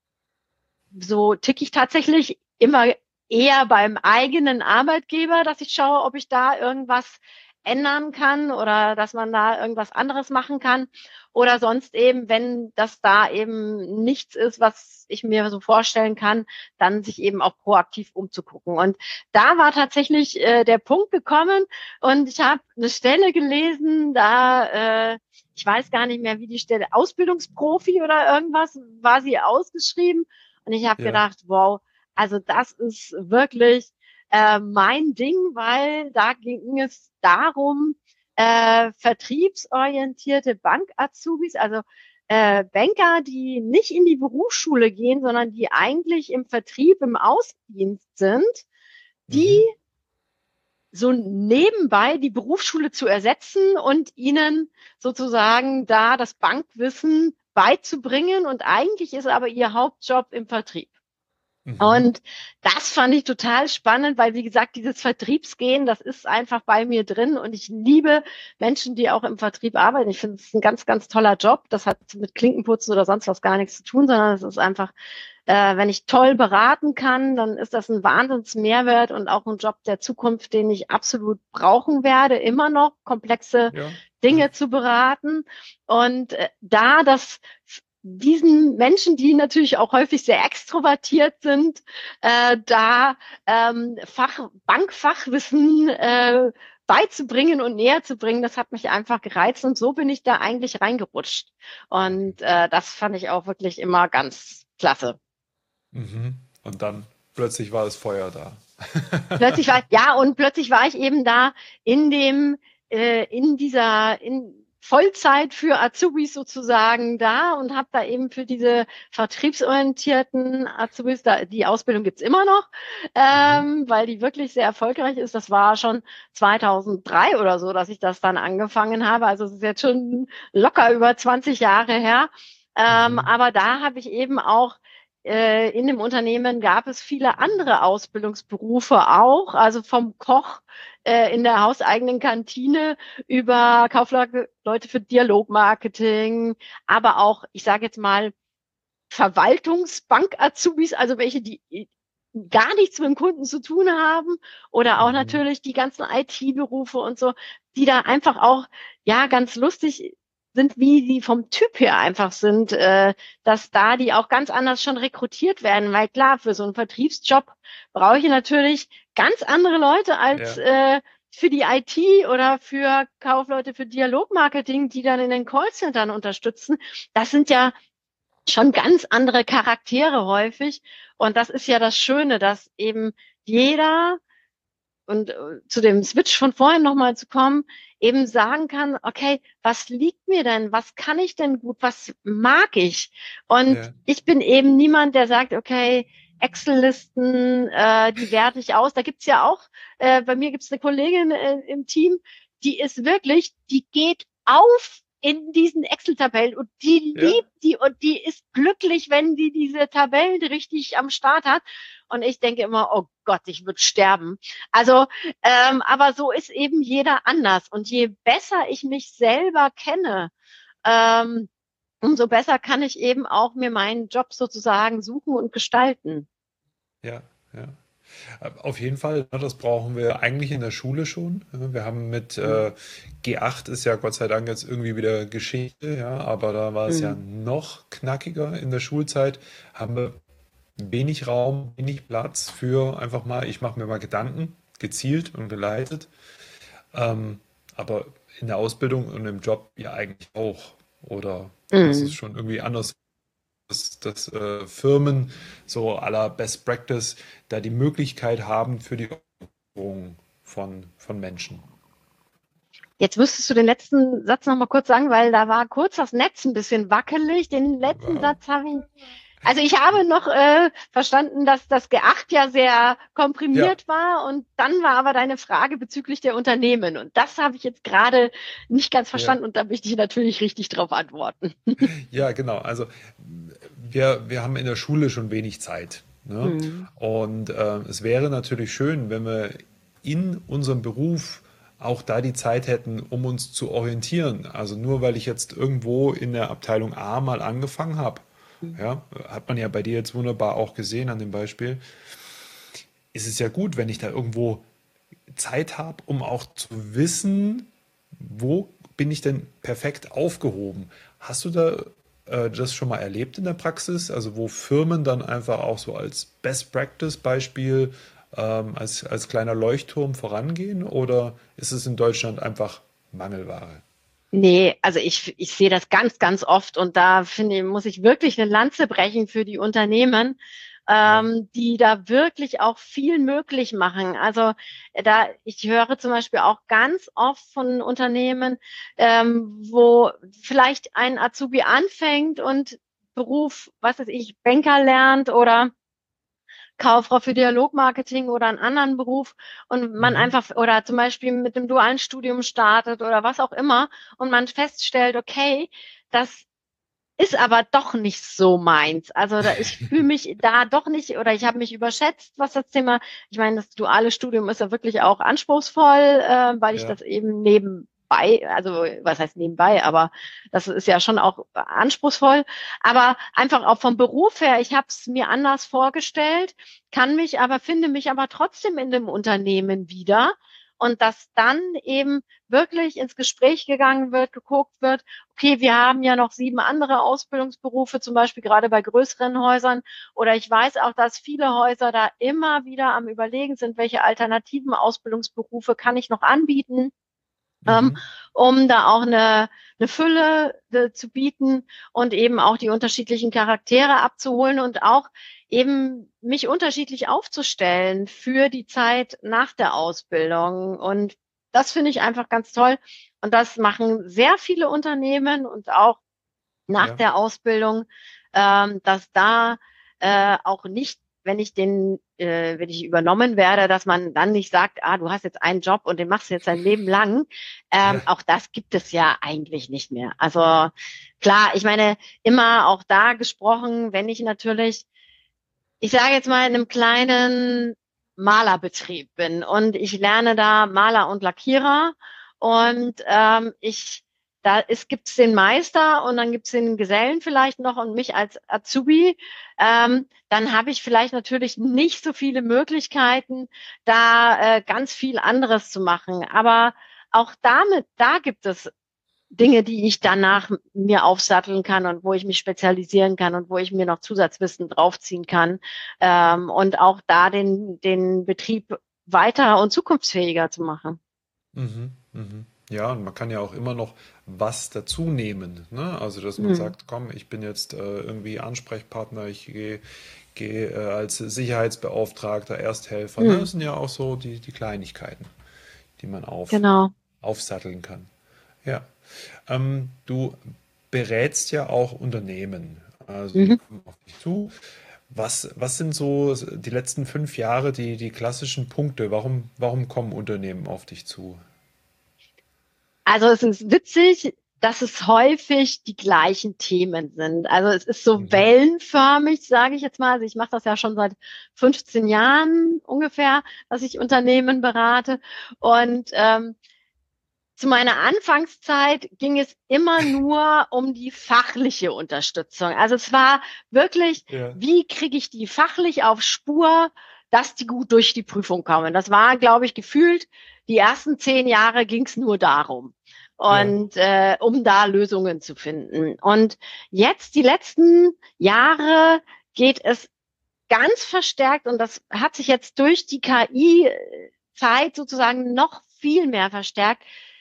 so tick ich tatsächlich immer eher beim eigenen Arbeitgeber, dass ich schaue, ob ich da irgendwas ändern kann oder dass man da irgendwas anderes machen kann. Oder sonst eben, wenn das da eben nichts ist, was ich mir so vorstellen kann, dann sich eben auch proaktiv umzugucken. Und da war tatsächlich äh, der Punkt gekommen und ich habe eine Stelle gelesen, da äh, ich weiß gar nicht mehr, wie die Stelle, Ausbildungsprofi oder irgendwas, war sie ausgeschrieben. Und ich habe ja, gedacht, wow, also das ist wirklich äh, mein Ding, weil da ging es darum, äh, vertriebsorientierte Bank-Azubis, also äh, Banker, die nicht in die Berufsschule gehen, sondern die eigentlich im Vertrieb, im Außendienst sind, die Mhm. so nebenbei die Berufsschule zu ersetzen und ihnen sozusagen da das Bankwissen beizubringen. Und eigentlich ist aber ihr Hauptjob im Vertrieb. Mhm. Und das fand ich total spannend, weil, wie gesagt, dieses Vertriebsgehen, das ist einfach bei mir drin. Und ich liebe Menschen, die auch im Vertrieb arbeiten. Ich finde, es ist ein ganz, ganz toller Job. Das hat mit Klinkenputzen oder sonst was gar nichts zu tun, sondern es ist einfach, äh, wenn ich toll beraten kann, dann ist das ein Wahnsinnsmehrwert und auch ein Job der Zukunft, den ich absolut brauchen werde, immer noch komplexe Ja, ja. Dinge zu beraten. Und äh, da das diesen Menschen, die natürlich auch häufig sehr extrovertiert sind, äh, da ähm, Fach, Bankfachwissen äh, beizubringen und näher zu bringen, das hat mich einfach gereizt und so bin ich da eigentlich reingerutscht. Okay. Und äh, das fand ich auch wirklich immer ganz klasse. Mhm. Und dann plötzlich war das Feuer da. Plötzlich war, ja, und plötzlich war ich eben da in dem, äh, in dieser, in Vollzeit für Azubis sozusagen da und habe da eben für diese vertriebsorientierten Azubis, da, die Ausbildung gibt's immer noch, Mhm. ähm, weil die wirklich sehr erfolgreich ist. Das war schon zweitausenddrei oder so, dass ich das dann angefangen habe. Also es ist jetzt schon locker über zwanzig Jahre her. Ähm, Mhm. aber da habe ich eben auch äh, in dem Unternehmen gab es viele andere Ausbildungsberufe auch, also vom Koch äh, in der hauseigenen Kantine über Kaufleute für Dialogmarketing, aber auch, ich sage jetzt mal, Verwaltungsbank-Azubis, also welche, die gar nichts mit dem Kunden zu tun haben oder auch Mhm. natürlich die ganzen I T-Berufe und so, die da einfach auch, ja, ganz lustig sind, wie die vom Typ her einfach sind, äh, dass da die auch ganz anders schon rekrutiert werden, weil klar, für so einen Vertriebsjob brauche ich natürlich ganz andere Leute als Ja. äh, für die I T oder für Kaufleute für Dialogmarketing, die dann in den Callcentern unterstützen. Das sind ja schon ganz andere Charaktere häufig. Und das ist ja das Schöne, dass eben jeder, und äh, zu dem Switch von vorhin nochmal zu kommen, eben sagen kann, okay, was liegt mir denn? Was kann ich denn gut? Was mag ich? Und Ja. ich bin eben niemand, der sagt, okay, Excel-Listen, äh, die werte ich aus. Da gibt's ja auch, äh, bei mir gibt's eine Kollegin äh, im Team, die ist wirklich, die geht auf in diesen Excel-Tabellen und die Ja. liebt die und die ist glücklich, wenn die diese Tabellen richtig am Start hat. Und ich denke immer, oh Gott, ich würde sterben. Also, ähm, aber so ist eben jeder anders. Und je besser ich mich selber kenne, ähm, umso besser kann ich eben auch mir meinen Job sozusagen suchen und gestalten. Ja. Ja. Auf jeden Fall, ne, das brauchen wir eigentlich in der Schule schon. Ja, wir haben mit äh, G acht ist ja Gott sei Dank jetzt irgendwie wieder Geschichte, ja, aber da war es ja Mhm. noch knackiger in der Schulzeit. Haben wir wenig Raum, wenig Platz für einfach mal, ich mache mir mal Gedanken, gezielt und geleitet. Ähm, aber in der Ausbildung und im Job ja eigentlich auch. Oder hast du es Mhm. schon irgendwie anders, dass, dass äh, Firmen so à la Best Practice da die Möglichkeit haben für die Führung von, von Menschen? Jetzt müsstest du den letzten Satz noch mal kurz sagen, weil da war kurz das Netz ein bisschen wackelig. Den letzten Ja. Satz habe ich. Also ich habe noch äh, verstanden, dass das G acht ja sehr Ja, komprimiert war und dann war aber deine Frage bezüglich der Unternehmen und das habe ich jetzt gerade nicht ganz ja. verstanden und da möchte ich natürlich richtig drauf antworten. Ja, genau. Also wir, wir haben in der Schule schon wenig Zeit. Ne? Hm. Und äh, es wäre natürlich schön, wenn wir in unserem Beruf auch da die Zeit hätten, um uns zu orientieren. Also nur weil ich jetzt irgendwo in der Abteilung A mal angefangen habe, ja, hat man ja bei dir jetzt wunderbar auch gesehen an dem Beispiel, ist es ja gut, wenn ich da irgendwo Zeit habe, um auch zu wissen, wo bin ich denn perfekt aufgehoben? Hast du da äh, das schon mal erlebt in der Praxis? Also wo Firmen dann einfach auch so als Best Practice Beispiel, ähm, als, als kleiner Leuchtturm vorangehen? Oder ist es in Deutschland einfach Mangelware? Nee, also ich, ich sehe das ganz, ganz oft und da finde ich, muss ich wirklich eine Lanze brechen für die Unternehmen, Ja. ähm, die da wirklich auch viel möglich machen. Also äh, da, ich höre zum Beispiel auch ganz oft von Unternehmen, ähm, wo vielleicht ein Azubi anfängt und Beruf, was weiß ich, Banker lernt oder Kauffrau für Dialogmarketing oder einen anderen Beruf und man Mhm. einfach oder zum Beispiel mit dem dualen Studium startet oder was auch immer und man feststellt, okay, das ist aber doch nicht so meins. Also da, ich fühle mich da doch nicht oder ich habe mich überschätzt, was das Thema, ich meine, das duale Studium ist ja wirklich auch anspruchsvoll, äh, weil ich Ja. das eben nebenbei, also was heißt nebenbei, aber das ist ja schon auch anspruchsvoll. Aber einfach auch vom Beruf her, ich habe es mir anders vorgestellt, kann mich aber, finde mich aber trotzdem in dem Unternehmen wieder. Und dass dann eben wirklich ins Gespräch gegangen wird, geguckt wird, okay, wir haben ja noch sieben andere Ausbildungsberufe, zum Beispiel gerade bei größeren Häusern. Oder ich weiß auch, dass viele Häuser da immer wieder am Überlegen sind, welche alternativen Ausbildungsberufe kann ich noch anbieten, ähm, Mhm. um da auch eine, eine Fülle äh, zu bieten und eben auch die unterschiedlichen Charaktere abzuholen und auch eben mich unterschiedlich aufzustellen für die Zeit nach der Ausbildung. Und das finde ich einfach ganz toll. Und das machen sehr viele Unternehmen und auch nach Ja. der Ausbildung, ähm, dass da äh, auch nicht, wenn ich den, äh, wenn ich übernommen werde, dass man dann nicht sagt, ah, du hast jetzt einen Job und den machst du jetzt dein Leben lang. Ähm, Ja. auch das gibt es ja eigentlich nicht mehr. Also klar, ich meine, immer auch da gesprochen, wenn ich natürlich, ich sage jetzt mal, in einem kleinen Malerbetrieb bin und ich lerne da Maler und Lackierer und ähm, ich da ist, gibt's den Meister und dann gibt's den Gesellen vielleicht noch und mich als Azubi. Ähm, dann habe ich vielleicht natürlich nicht so viele Möglichkeiten, da äh, ganz viel anderes zu machen. Aber auch damit, da gibt es Dinge, die ich danach mir aufsatteln kann und wo ich mich spezialisieren kann und wo ich mir noch Zusatzwissen draufziehen kann, ähm, und auch da den, den Betrieb weiter und zukunftsfähiger zu machen. Mhm. Mhm. Ja, und man kann ja auch immer noch was dazu nehmen, ne? Also, dass man Hm. sagt, komm, ich bin jetzt äh, irgendwie Ansprechpartner, ich gehe gehe äh, als Sicherheitsbeauftragter, Ersthelfer, ne? Hm. Das sind ja auch so die, die Kleinigkeiten, die man auf, Genau. aufsatteln kann. Ja. Ähm, du berätst ja auch Unternehmen. Also die Mhm. kommen auf dich zu. Was, was sind so die letzten fünf Jahre die, die klassischen Punkte? Warum, warum kommen Unternehmen auf dich zu? Also es ist witzig, dass es häufig die gleichen Themen sind. Also es ist so Mhm. wellenförmig, sage ich jetzt mal. Also ich mache das ja schon seit fünfzehn Jahren ungefähr, dass ich Unternehmen berate. Und ähm, zu meiner Anfangszeit ging es immer nur um die fachliche Unterstützung. Also es war wirklich, Ja. wie kriege ich die fachlich auf Spur, dass die gut durch die Prüfung kommen. Das war, glaube ich, gefühlt, die ersten zehn Jahre ging es nur darum. Ja. Und äh, um da Lösungen zu finden. Und jetzt, die letzten Jahre, geht es ganz verstärkt, und das hat sich jetzt durch die K I-Zeit sozusagen noch viel mehr verstärkt,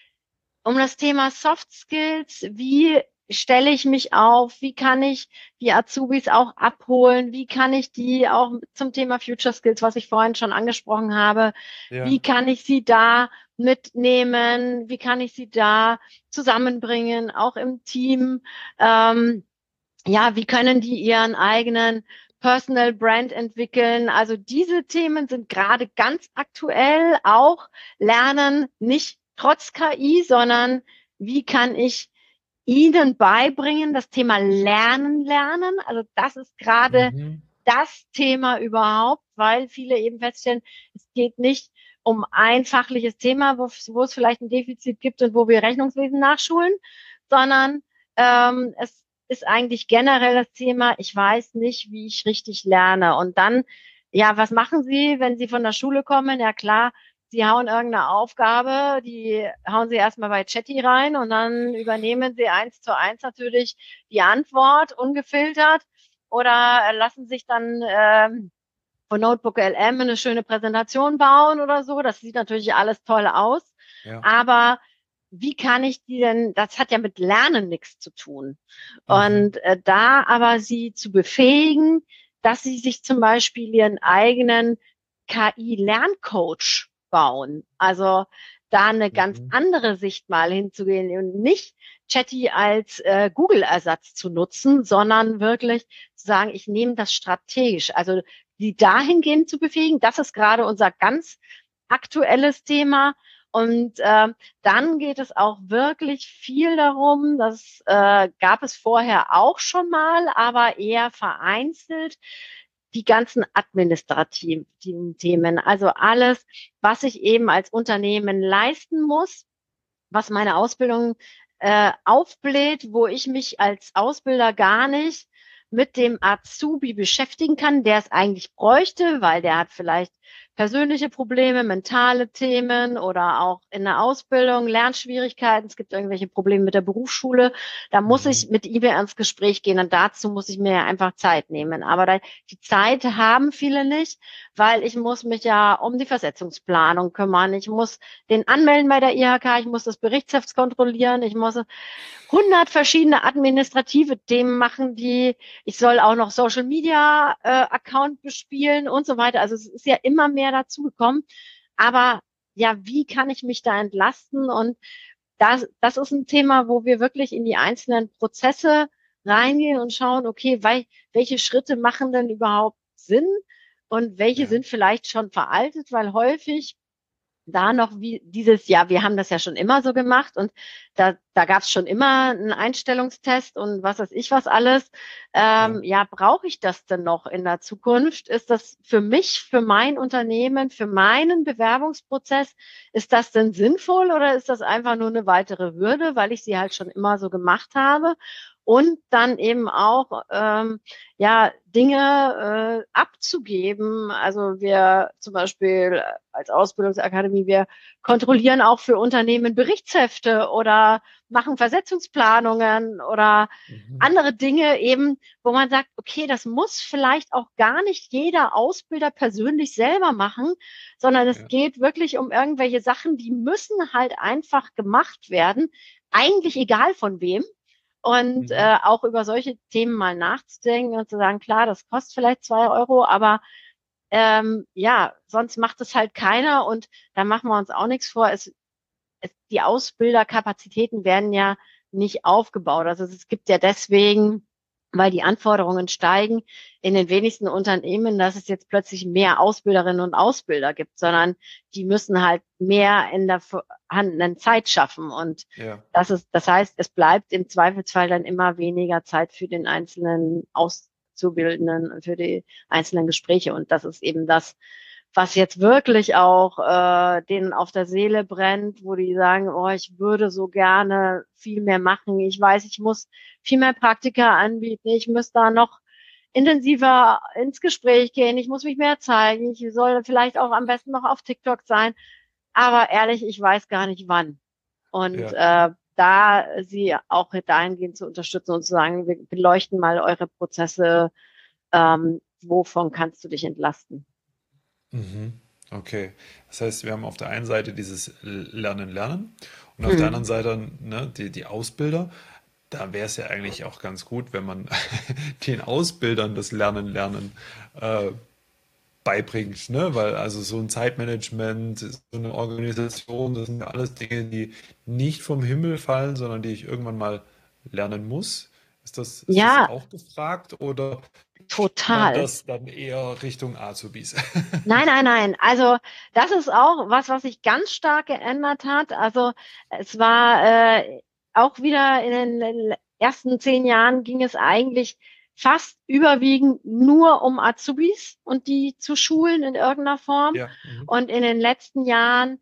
um das Thema Soft Skills. Wie stelle ich mich auf? Wie kann ich die Azubis auch abholen? Wie kann ich die auch zum Thema Future Skills, was ich vorhin schon angesprochen habe, Ja. wie kann ich sie da mitnehmen? Wie kann ich sie da zusammenbringen, auch im Team? Ähm, ja, wie können die ihren eigenen Personal Brand entwickeln? Also diese Themen sind gerade ganz aktuell. Auch Lernen nicht trotz K I, sondern wie kann ich ihnen beibringen, das Thema Lernen lernen? Also das ist gerade Mhm. das Thema überhaupt, weil viele eben feststellen, es geht nicht um ein fachliches Thema, wo, wo es vielleicht ein Defizit gibt und wo wir Rechnungswesen nachschulen, sondern ähm, es ist eigentlich generell das Thema, ich weiß nicht, wie ich richtig lerne. Und dann, ja, was machen Sie, wenn Sie von der Schule kommen? Ja klar, Sie hauen irgendeine Aufgabe, die hauen Sie erstmal bei Chatty rein und dann übernehmen Sie eins zu eins natürlich die Antwort ungefiltert oder lassen sich dann ähm, von Notebook L M eine schöne Präsentation bauen oder so. Das sieht natürlich alles toll aus. Ja. Aber wie kann ich die denn, das hat ja mit Lernen nichts zu tun. Mhm. Und äh, da aber sie zu befähigen, dass sie sich zum Beispiel ihren eigenen K I-Lerncoach bauen. Also da eine ganz Mhm. andere Sicht mal hinzugehen und nicht Chatty als äh, Google-Ersatz zu nutzen, sondern wirklich zu sagen, ich nehme das strategisch. Also die dahingehend zu befähigen, das ist gerade unser ganz aktuelles Thema. Und äh, dann geht es auch wirklich viel darum, das äh, gab es vorher auch schon mal, aber eher vereinzelt, die ganzen administrativen Themen, also alles, was ich eben als Unternehmen leisten muss, was meine Ausbildung äh, aufbläht, wo ich mich als Ausbilder gar nicht mit dem Azubi beschäftigen kann, der es eigentlich bräuchte, weil der hat vielleicht persönliche Probleme, mentale Themen oder auch in der Ausbildung Lernschwierigkeiten. Es gibt irgendwelche Probleme mit der Berufsschule. Da muss Mhm. ich mit ihm ins Gespräch gehen und dazu muss ich mir einfach Zeit nehmen. Aber da, die Zeit haben viele nicht, weil ich muss mich ja um die Versetzungsplanung kümmern. Ich muss den anmelden bei der I H K, ich muss das Berichtsheft kontrollieren, ich muss hundert verschiedene administrative Themen machen, die ich soll auch noch Social Media äh, Account bespielen und so weiter. Also es ist ja immer mehr dazugekommen. Aber ja, wie kann ich mich da entlasten? Und das, das ist ein Thema, wo wir wirklich in die einzelnen Prozesse reingehen und schauen, okay, weil, welche Schritte machen denn überhaupt Sinn und welche Ja. sind vielleicht schon veraltet, weil häufig da noch wie dieses Jahr, wir haben das ja schon immer so gemacht und da, da gab es schon immer einen Einstellungstest und was weiß ich was alles. Ja. Ähm, ja, brauche ich das denn noch in der Zukunft? Ist das für mich, für mein Unternehmen, für meinen Bewerbungsprozess, ist das denn sinnvoll oder ist das einfach nur eine weitere Hürde, weil ich sie halt schon immer so gemacht habe? Und dann eben auch ähm, ja Dinge äh, abzugeben. Also wir zum Beispiel als Ausbildungsakademie, wir kontrollieren auch für Unternehmen Berichtshefte oder machen Versetzungsplanungen oder Mhm. andere Dinge eben, wo man sagt, okay, das muss vielleicht auch gar nicht jeder Ausbilder persönlich selber machen, sondern es Ja. geht wirklich um irgendwelche Sachen, die müssen halt einfach gemacht werden, eigentlich egal von wem. Und Mhm. äh, auch über solche Themen mal nachzudenken und zu sagen, klar, das kostet vielleicht zwei Euro, aber ähm, ja, sonst macht es halt keiner und da machen wir uns auch nichts vor. Es, es, die Ausbilderkapazitäten werden ja nicht aufgebaut. Also es gibt ja deswegen, weil die Anforderungen steigen, in den wenigsten Unternehmen, dass es jetzt plötzlich mehr Ausbilderinnen und Ausbilder gibt, sondern die müssen halt mehr in der vorhandenen Zeit schaffen. Und Ja. das ist, das heißt, es bleibt im Zweifelsfall dann immer weniger Zeit für den einzelnen Auszubildenden, für die einzelnen Gespräche. Und das ist eben das, was jetzt wirklich auch äh, denen auf der Seele brennt, wo die sagen, oh, ich würde so gerne viel mehr machen. Ich weiß, ich muss viel mehr Praktika anbieten. Ich muss da noch intensiver ins Gespräch gehen. Ich muss mich mehr zeigen. Ich soll vielleicht auch am besten noch auf TikTok sein. Aber ehrlich, ich weiß gar nicht wann. Und Ja. äh, da sie auch dahingehend zu unterstützen und zu sagen, wir beleuchten mal eure Prozesse, ähm, wovon kannst du dich entlasten? Mhm. Okay. Das heißt, wir haben auf der einen Seite dieses Lernen, Lernen und auf der anderen Hm. Seite, ne, die, die Ausbilder. Da wäre es ja eigentlich auch ganz gut, wenn man den Ausbildern das Lernen, Lernen äh, beibringt, ne? Weil also so ein Zeitmanagement, so eine Organisation, das sind ja alles Dinge, die nicht vom Himmel fallen, sondern die ich irgendwann mal lernen muss. Ist das, ist das Ja, auch gefragt oder man total. das dann eher Richtung Azubis? Nein, nein, nein. Also das ist auch was, was sich ganz stark geändert hat. Also es war äh, auch wieder in den ersten zehn Jahren ging es eigentlich fast überwiegend nur um Azubis und die zu schulen in irgendeiner Form. Ja. Mhm. Und in den letzten Jahren,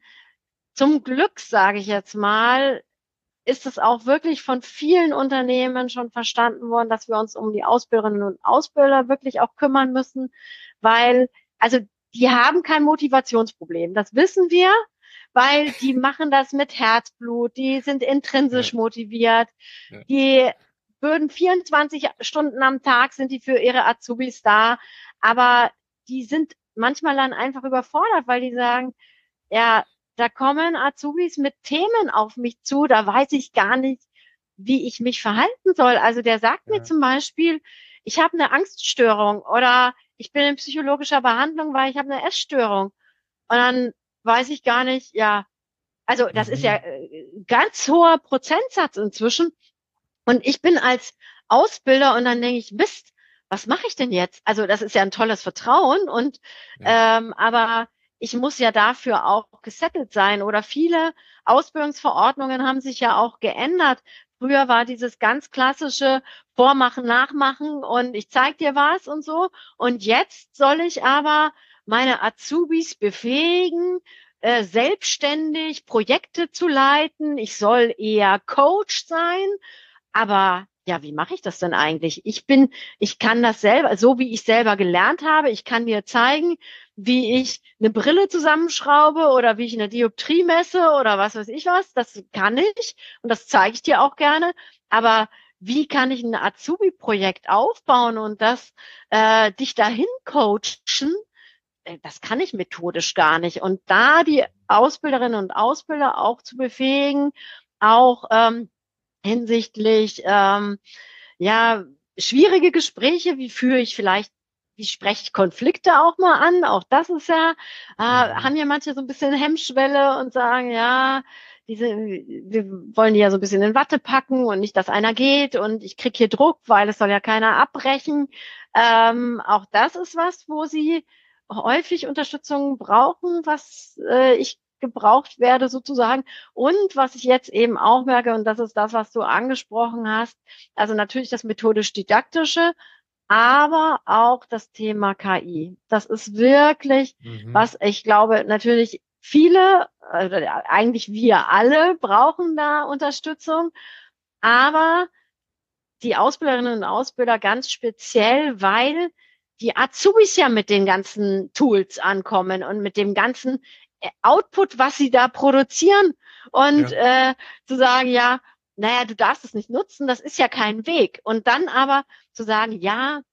zum Glück, sage ich jetzt mal, ist es auch wirklich von vielen Unternehmen schon verstanden worden, dass wir uns um die Ausbilderinnen und Ausbilder wirklich auch kümmern müssen, weil, also die haben kein Motivationsproblem. Das wissen wir, weil die machen das mit Herzblut, die sind Ja. intrinsisch motiviert, Ja. die würden vierundzwanzig Stunden am Tag sind die für ihre Azubis da, aber die sind manchmal dann einfach überfordert, weil die sagen, ja, da kommen Azubis mit Themen auf mich zu, da weiß ich gar nicht, wie ich mich verhalten soll. Also der sagt mir Ja. zum Beispiel, ich habe eine Angststörung oder ich bin in psychologischer Behandlung, weil ich habe eine Essstörung. Und dann weiß ich gar nicht, ja, also das ist ja Mhm. äh, ganz hoher Prozentsatz inzwischen. Und ich bin als Ausbilder und dann denke ich, Mist, was mache ich denn jetzt? Also das ist ja ein tolles Vertrauen und Ja. ähm, aber ich muss ja dafür auch gesettelt sein oder viele Ausbildungsverordnungen haben sich ja auch geändert. Früher war dieses ganz klassische Vormachen, Nachmachen und ich zeig dir was und so. Und jetzt soll ich aber meine Azubis befähigen, äh, selbstständig Projekte zu leiten. Ich soll eher Coach sein. Aber ja, wie mache ich das denn eigentlich? Ich bin, ich kann das selber, so wie ich selber gelernt habe. Ich kann dir zeigen, wie ich eine Brille zusammenschraube oder wie ich eine Dioptrie messe oder was weiß ich was. Das kann ich und das zeige ich dir auch gerne. Aber wie kann ich ein Azubi-Projekt aufbauen und das äh, dich dahin coachen? Äh, Das kann ich methodisch gar nicht. Und da die Ausbilderinnen und Ausbilder auch zu befähigen, auch ähm, hinsichtlich ähm, ja schwierige Gespräche, wie führe ich vielleicht, wie spreche ich Konflikte auch mal an, auch das ist ja, äh, Mhm. haben ja manche so ein bisschen Hemmschwelle und sagen, ja, diese, wir wollen die ja so ein bisschen in Watte packen und nicht, dass einer geht und ich krieg hier Druck, weil es soll ja keiner abbrechen. Ähm, auch das ist was, wo sie häufig Unterstützung brauchen, was äh, ich gebraucht werde sozusagen. Und was ich jetzt eben auch merke, und das ist das, was du angesprochen hast, also natürlich das methodisch-didaktische, aber auch das Thema K I. Das ist wirklich, Mhm. was ich glaube, natürlich viele, also eigentlich wir alle brauchen da Unterstützung, aber die Ausbilderinnen und Ausbilder ganz speziell, weil die Azubis ja mit den ganzen Tools ankommen und mit dem ganzen äh, Output, was sie da produzieren und Ja. äh, zu sagen, ja, naja, du darfst es nicht nutzen, das ist ja kein Weg. Und dann aber zu sagen, ja,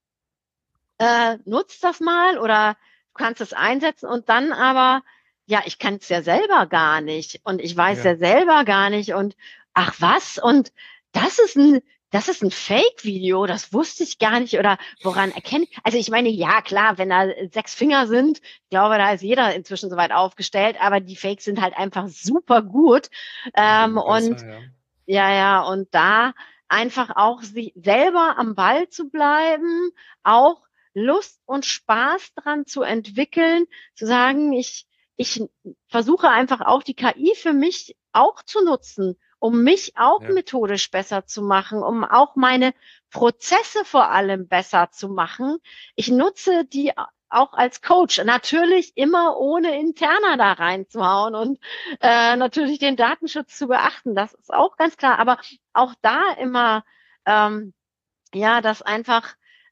äh, nutz das mal oder du kannst es einsetzen und dann aber, ja, ich kann es ja selber gar nicht und ich weiß Ja. ja selber gar nicht und ach was und das ist ein das ist ein Fake-Video, das wusste ich gar nicht oder woran erkenne ich? Also ich meine, ja klar, wenn da sechs Finger sind, ich glaube, da ist jeder inzwischen soweit aufgestellt, aber die Fakes sind halt einfach super gut Und ähm, immer und besser, ja. ja, ja, und da einfach auch sich selber am Ball zu bleiben, auch Lust und Spaß dran zu entwickeln, zu sagen, ich, ich versuche einfach auch die K I für mich auch zu nutzen, um mich auch Ja. methodisch besser zu machen, um auch meine Prozesse vor allem besser zu machen. Ich nutze die auch als Coach, natürlich immer ohne Interna da reinzuhauen und äh, natürlich den Datenschutz zu beachten, das ist auch ganz klar. Aber auch da immer, ähm, ja, das einfach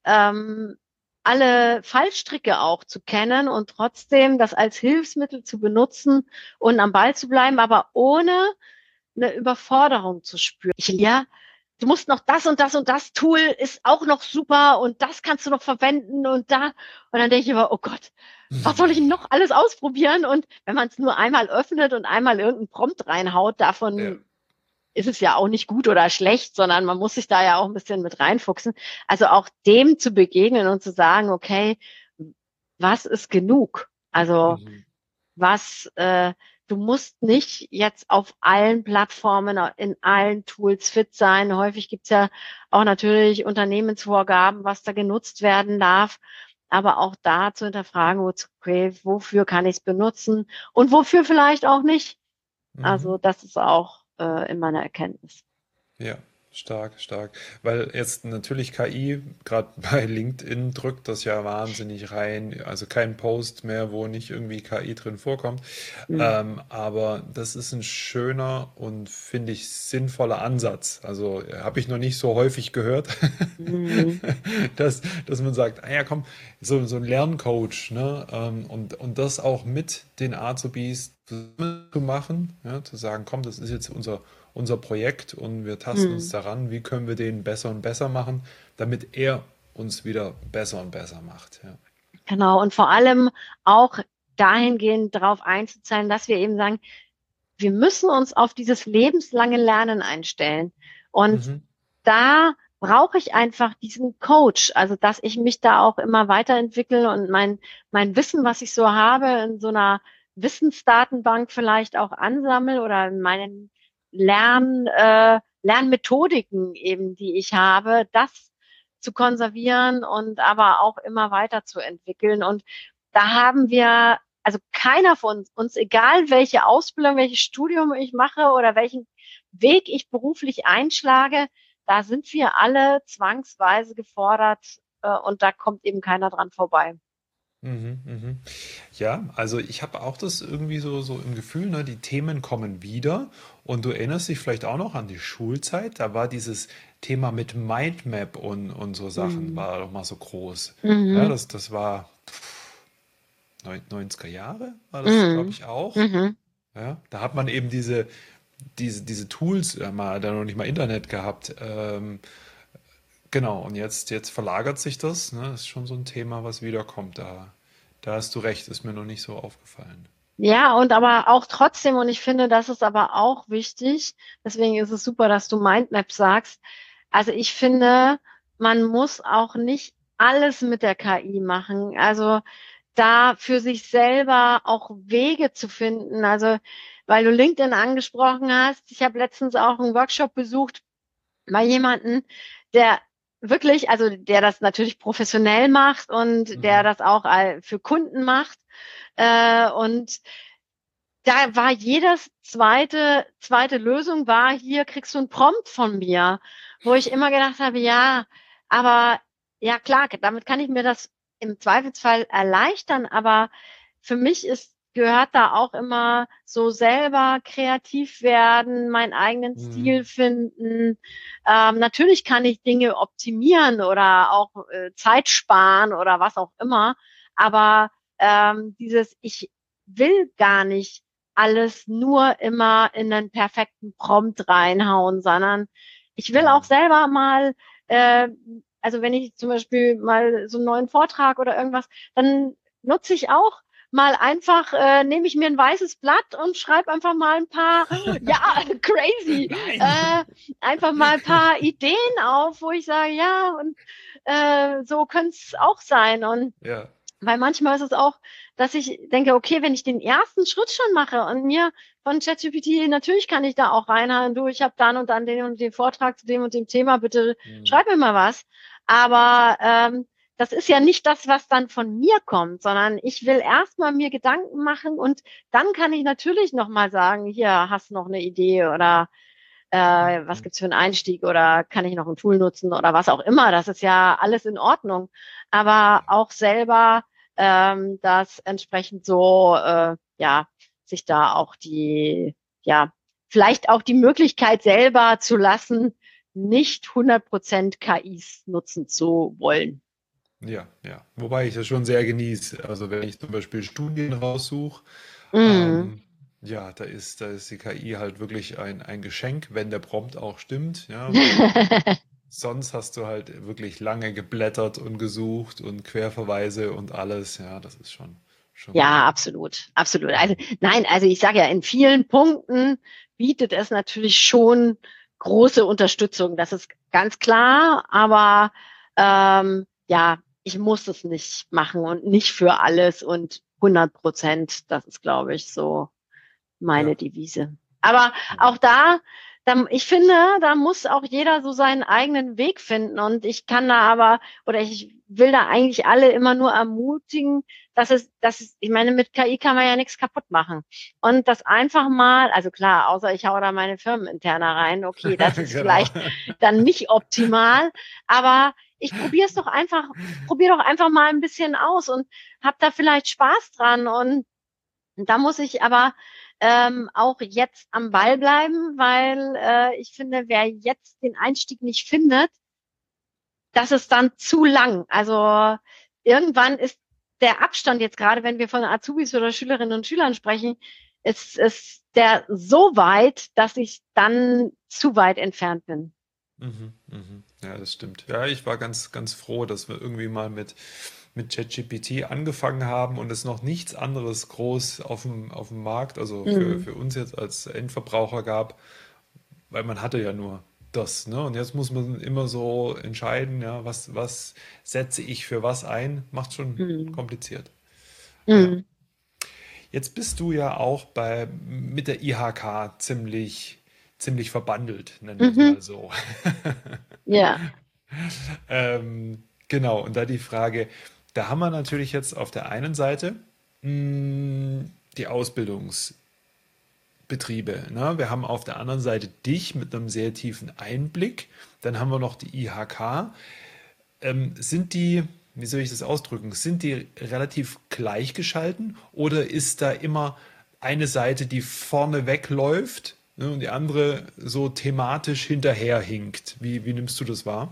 ähm, alle Fallstricke auch zu kennen und trotzdem das als Hilfsmittel zu benutzen und am Ball zu bleiben, aber ohne eine Überforderung zu spüren. Ich, ja, du musst noch das und das und das Tool ist auch noch super und das kannst du noch verwenden und da. Und dann denke ich immer, oh Gott, was soll ich denn noch alles ausprobieren? Und wenn man es nur einmal öffnet und einmal irgendeinen Prompt reinhaut, Ja. davon ist es ja auch nicht gut oder schlecht, sondern man muss sich da ja auch ein bisschen mit reinfuchsen. Also auch dem zu begegnen und zu sagen, okay, was ist genug? Also Mhm. was, äh, du musst nicht jetzt auf allen Plattformen, in allen Tools fit sein. Häufig gibt's ja auch natürlich Unternehmensvorgaben, was da genutzt werden darf. Aber auch da zu hinterfragen, okay, wofür kann ich es benutzen und wofür vielleicht auch nicht. Mhm. Also das ist auch äh, in meiner Erkenntnis. Ja, stark, stark. Weil jetzt natürlich K I, gerade bei LinkedIn, drückt das ja wahnsinnig rein. Also kein Post mehr, wo nicht irgendwie K I drin vorkommt. Mhm. Ähm, aber das ist ein schöner und finde ich sinnvoller Ansatz. Also äh, habe ich noch nicht so häufig gehört, Mhm. dass, dass man sagt, ah ja, komm, so, so ein Lerncoach, ne? Ähm, und, und das auch mit den Azubis zu machen, ja, zu sagen, komm, das ist jetzt unser, unser Projekt und wir tasten uns Mhm. daran, wie können wir den besser und besser machen, damit er uns wieder besser und besser macht. Ja. Genau. Und vor allem auch dahingehend darauf einzuzahlen, dass wir eben sagen, wir müssen uns auf dieses lebenslange Lernen einstellen. Und Mhm. da brauche ich einfach diesen Coach, also dass ich mich da auch immer weiterentwickle und mein, mein Wissen, was ich so habe, in so einer Wissensdatenbank vielleicht auch ansammle oder in meinen Lern, äh, Lernmethodiken eben, die ich habe, das zu konservieren und aber auch immer weiterzuentwickeln. Und da haben wir, also keiner von uns, uns, egal welche Ausbildung, welches Studium ich mache oder welchen Weg ich beruflich einschlage, da sind wir alle zwangsweise gefordert, äh, und da kommt eben keiner dran vorbei. Mhm, mhm. Ja, also ich habe auch das irgendwie so, so im Gefühl, ne, die Themen kommen wieder und du erinnerst dich vielleicht auch noch an die Schulzeit, da war dieses Thema mit Mindmap und, und so Sachen, Mhm. war doch mal so groß. Ja, Mhm. das, das war neun- neunziger Jahre, war das, glaube Mhm. ich, auch. Mhm. Ja, da hat man eben diese, diese, diese Tools, äh, mal, da noch nicht mal Internet gehabt. Ähm, genau, und jetzt, jetzt verlagert sich das, ne? Das ist schon so ein Thema, was wiederkommt. Da, da hast du recht, ist mir noch nicht so aufgefallen. Ja, und aber auch trotzdem, und ich finde, das ist aber auch wichtig, deswegen ist es super, dass du Mindmap sagst. Also ich finde, man muss auch nicht alles mit der K I machen. Also da für sich selber auch Wege zu finden. Also weil du LinkedIn angesprochen hast, ich habe letztens auch einen Workshop besucht bei jemanden, der wirklich, also der das natürlich professionell macht und der Mhm. das auch all- für Kunden macht. Äh, und da war jedes zweite, zweite Lösung war, hier kriegst du ein Prompt von mir, wo ich immer gedacht habe, ja, aber ja klar, damit kann ich mir das im Zweifelsfall erleichtern, aber für mich ist, gehört da auch immer so selber kreativ werden, meinen eigenen Stil Mhm. finden. Ähm, natürlich kann ich Dinge optimieren oder auch äh, Zeit sparen oder was auch immer, aber ähm, dieses, ich will gar nicht alles nur immer in einen perfekten Prompt reinhauen, sondern ich will auch Mhm. selber mal, äh, also wenn ich zum Beispiel mal so einen neuen Vortrag oder irgendwas, dann nutze ich auch mal einfach, äh, nehme ich mir ein weißes Blatt und schreibe einfach mal ein paar, ja, crazy, Nein! äh, einfach mal ein paar Ideen auf, wo ich sage, ja, und äh, so könnte es auch sein. Und Ja. weil manchmal ist es auch, dass ich denke, okay, wenn ich den ersten Schritt schon mache und mir von ChatGPT, natürlich kann ich da auch reinhauen, du, ich habe dann und dann den und den Vortrag zu dem und dem Thema, bitte Mhm. schreib mir mal was. Aber ähm, das ist ja nicht das, was dann von mir kommt, sondern ich will erstmal mir Gedanken machen und dann kann ich natürlich nochmal sagen, hier hast du noch eine Idee oder äh, was Mhm. gibt's für einen Einstieg oder kann ich noch ein Tool nutzen oder was auch immer. Das ist ja alles in Ordnung. Aber auch selber ähm, das entsprechend so, äh, ja, sich da auch die, ja, vielleicht auch die Möglichkeit selber zu lassen, nicht hundert Prozent K Is nutzen zu wollen. Ja, ja. Wobei ich das schon sehr genieße. Also wenn ich zum Beispiel Studien raussuche, Mm. ähm, ja, da ist, da ist die K I halt wirklich ein, ein Geschenk, wenn der Prompt auch stimmt, ja, weil sonst hast du halt wirklich lange geblättert und gesucht und Querverweise und alles, ja, das ist schon, schon Ja, gut. absolut, absolut. Also Mhm. nein, also ich sage ja, in vielen Punkten bietet es natürlich schon große Unterstützung. Das ist ganz klar, aber ähm, ja, ich muss es nicht machen und nicht für alles und hundert Prozent. Das ist, glaube ich, so Ja. meine Devise. Aber Ja. auch da, da, ich finde, da muss auch jeder so seinen eigenen Weg finden. Und ich kann da aber, oder ich will da eigentlich alle immer nur ermutigen, dass es, dass es, ich meine, mit K I kann man ja nichts kaputt machen. Und das einfach mal, also klar, außer ich hau da meine Firmeninterne rein, okay, das ist Genau. vielleicht dann nicht optimal, aber ich probiere es doch einfach, probiere doch einfach mal ein bisschen aus und hab da vielleicht Spaß dran und und da muss ich aber ähm, auch jetzt am Ball bleiben, weil äh, ich finde, wer jetzt den Einstieg nicht findet, das ist dann zu lang. Also irgendwann ist der Abstand jetzt gerade, wenn wir von Azubis oder Schülerinnen und Schülern sprechen, ist, ist der so weit, dass ich dann zu weit entfernt bin. Mhm, mhm. Ja, das stimmt. Ja, ich war ganz, ganz froh, dass wir irgendwie mal mit, mit ChatGPT angefangen haben und es noch nichts anderes groß auf dem, auf dem Markt, also für, Mhm. für uns jetzt als Endverbraucher gab, weil man hatte ja nur das, ne? Und jetzt muss man immer so entscheiden, ja, was, was setze ich für was ein, macht schon Mhm. kompliziert. Ja. Mhm. Jetzt bist du ja auch bei, mit der I H K ziemlich, ziemlich verbandelt, nennen wir es Mhm. mal so. Ja. Ähm, genau, und da die Frage, da haben wir natürlich jetzt auf der einen Seite mh, die Ausbildungsbetriebe. Ne? Wir haben auf der anderen Seite dich mit einem sehr tiefen Einblick. Dann haben wir noch die I H K. Ähm, sind die, wie soll ich das ausdrücken, sind die relativ gleichgeschalten oder ist da immer eine Seite, die vorne wegläuft, ne, und die andere so thematisch hinterherhinkt? Wie, wie nimmst du das wahr?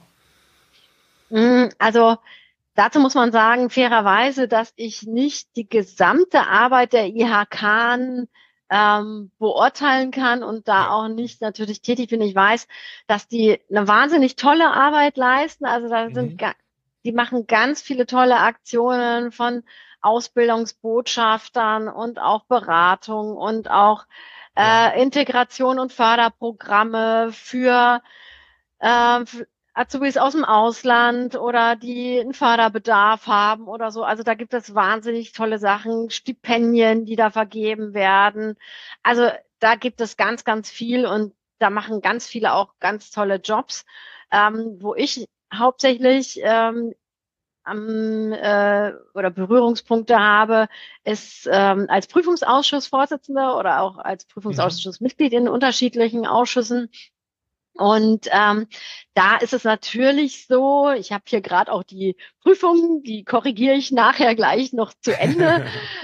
Mhm. Also dazu muss man sagen, fairerweise, dass ich nicht die gesamte Arbeit der I H K ähm, beurteilen kann und da Ja. auch nicht natürlich tätig bin. Ich weiß, dass die eine wahnsinnig tolle Arbeit leisten. Also da sind, Mhm. ga- die machen ganz viele tolle Aktionen von Ausbildungsbotschaftern und auch Beratung und auch Ja. äh, Integration und Förderprogramme für äh, Azubis aus dem Ausland oder die einen Förderbedarf haben oder so. Also da gibt es wahnsinnig tolle Sachen, Stipendien, die da vergeben werden. Also da gibt es ganz, ganz viel und da machen ganz viele auch ganz tolle Jobs. Ähm, wo ich hauptsächlich ähm, am, äh, oder Berührungspunkte habe, ist ähm, als Prüfungsausschussvorsitzende oder auch als Mhm. Prüfungsausschussmitglied in unterschiedlichen Ausschüssen. Und ähm, da ist es natürlich so, ich habe hier gerade auch die Prüfung, die korrigiere ich nachher gleich noch zu Ende.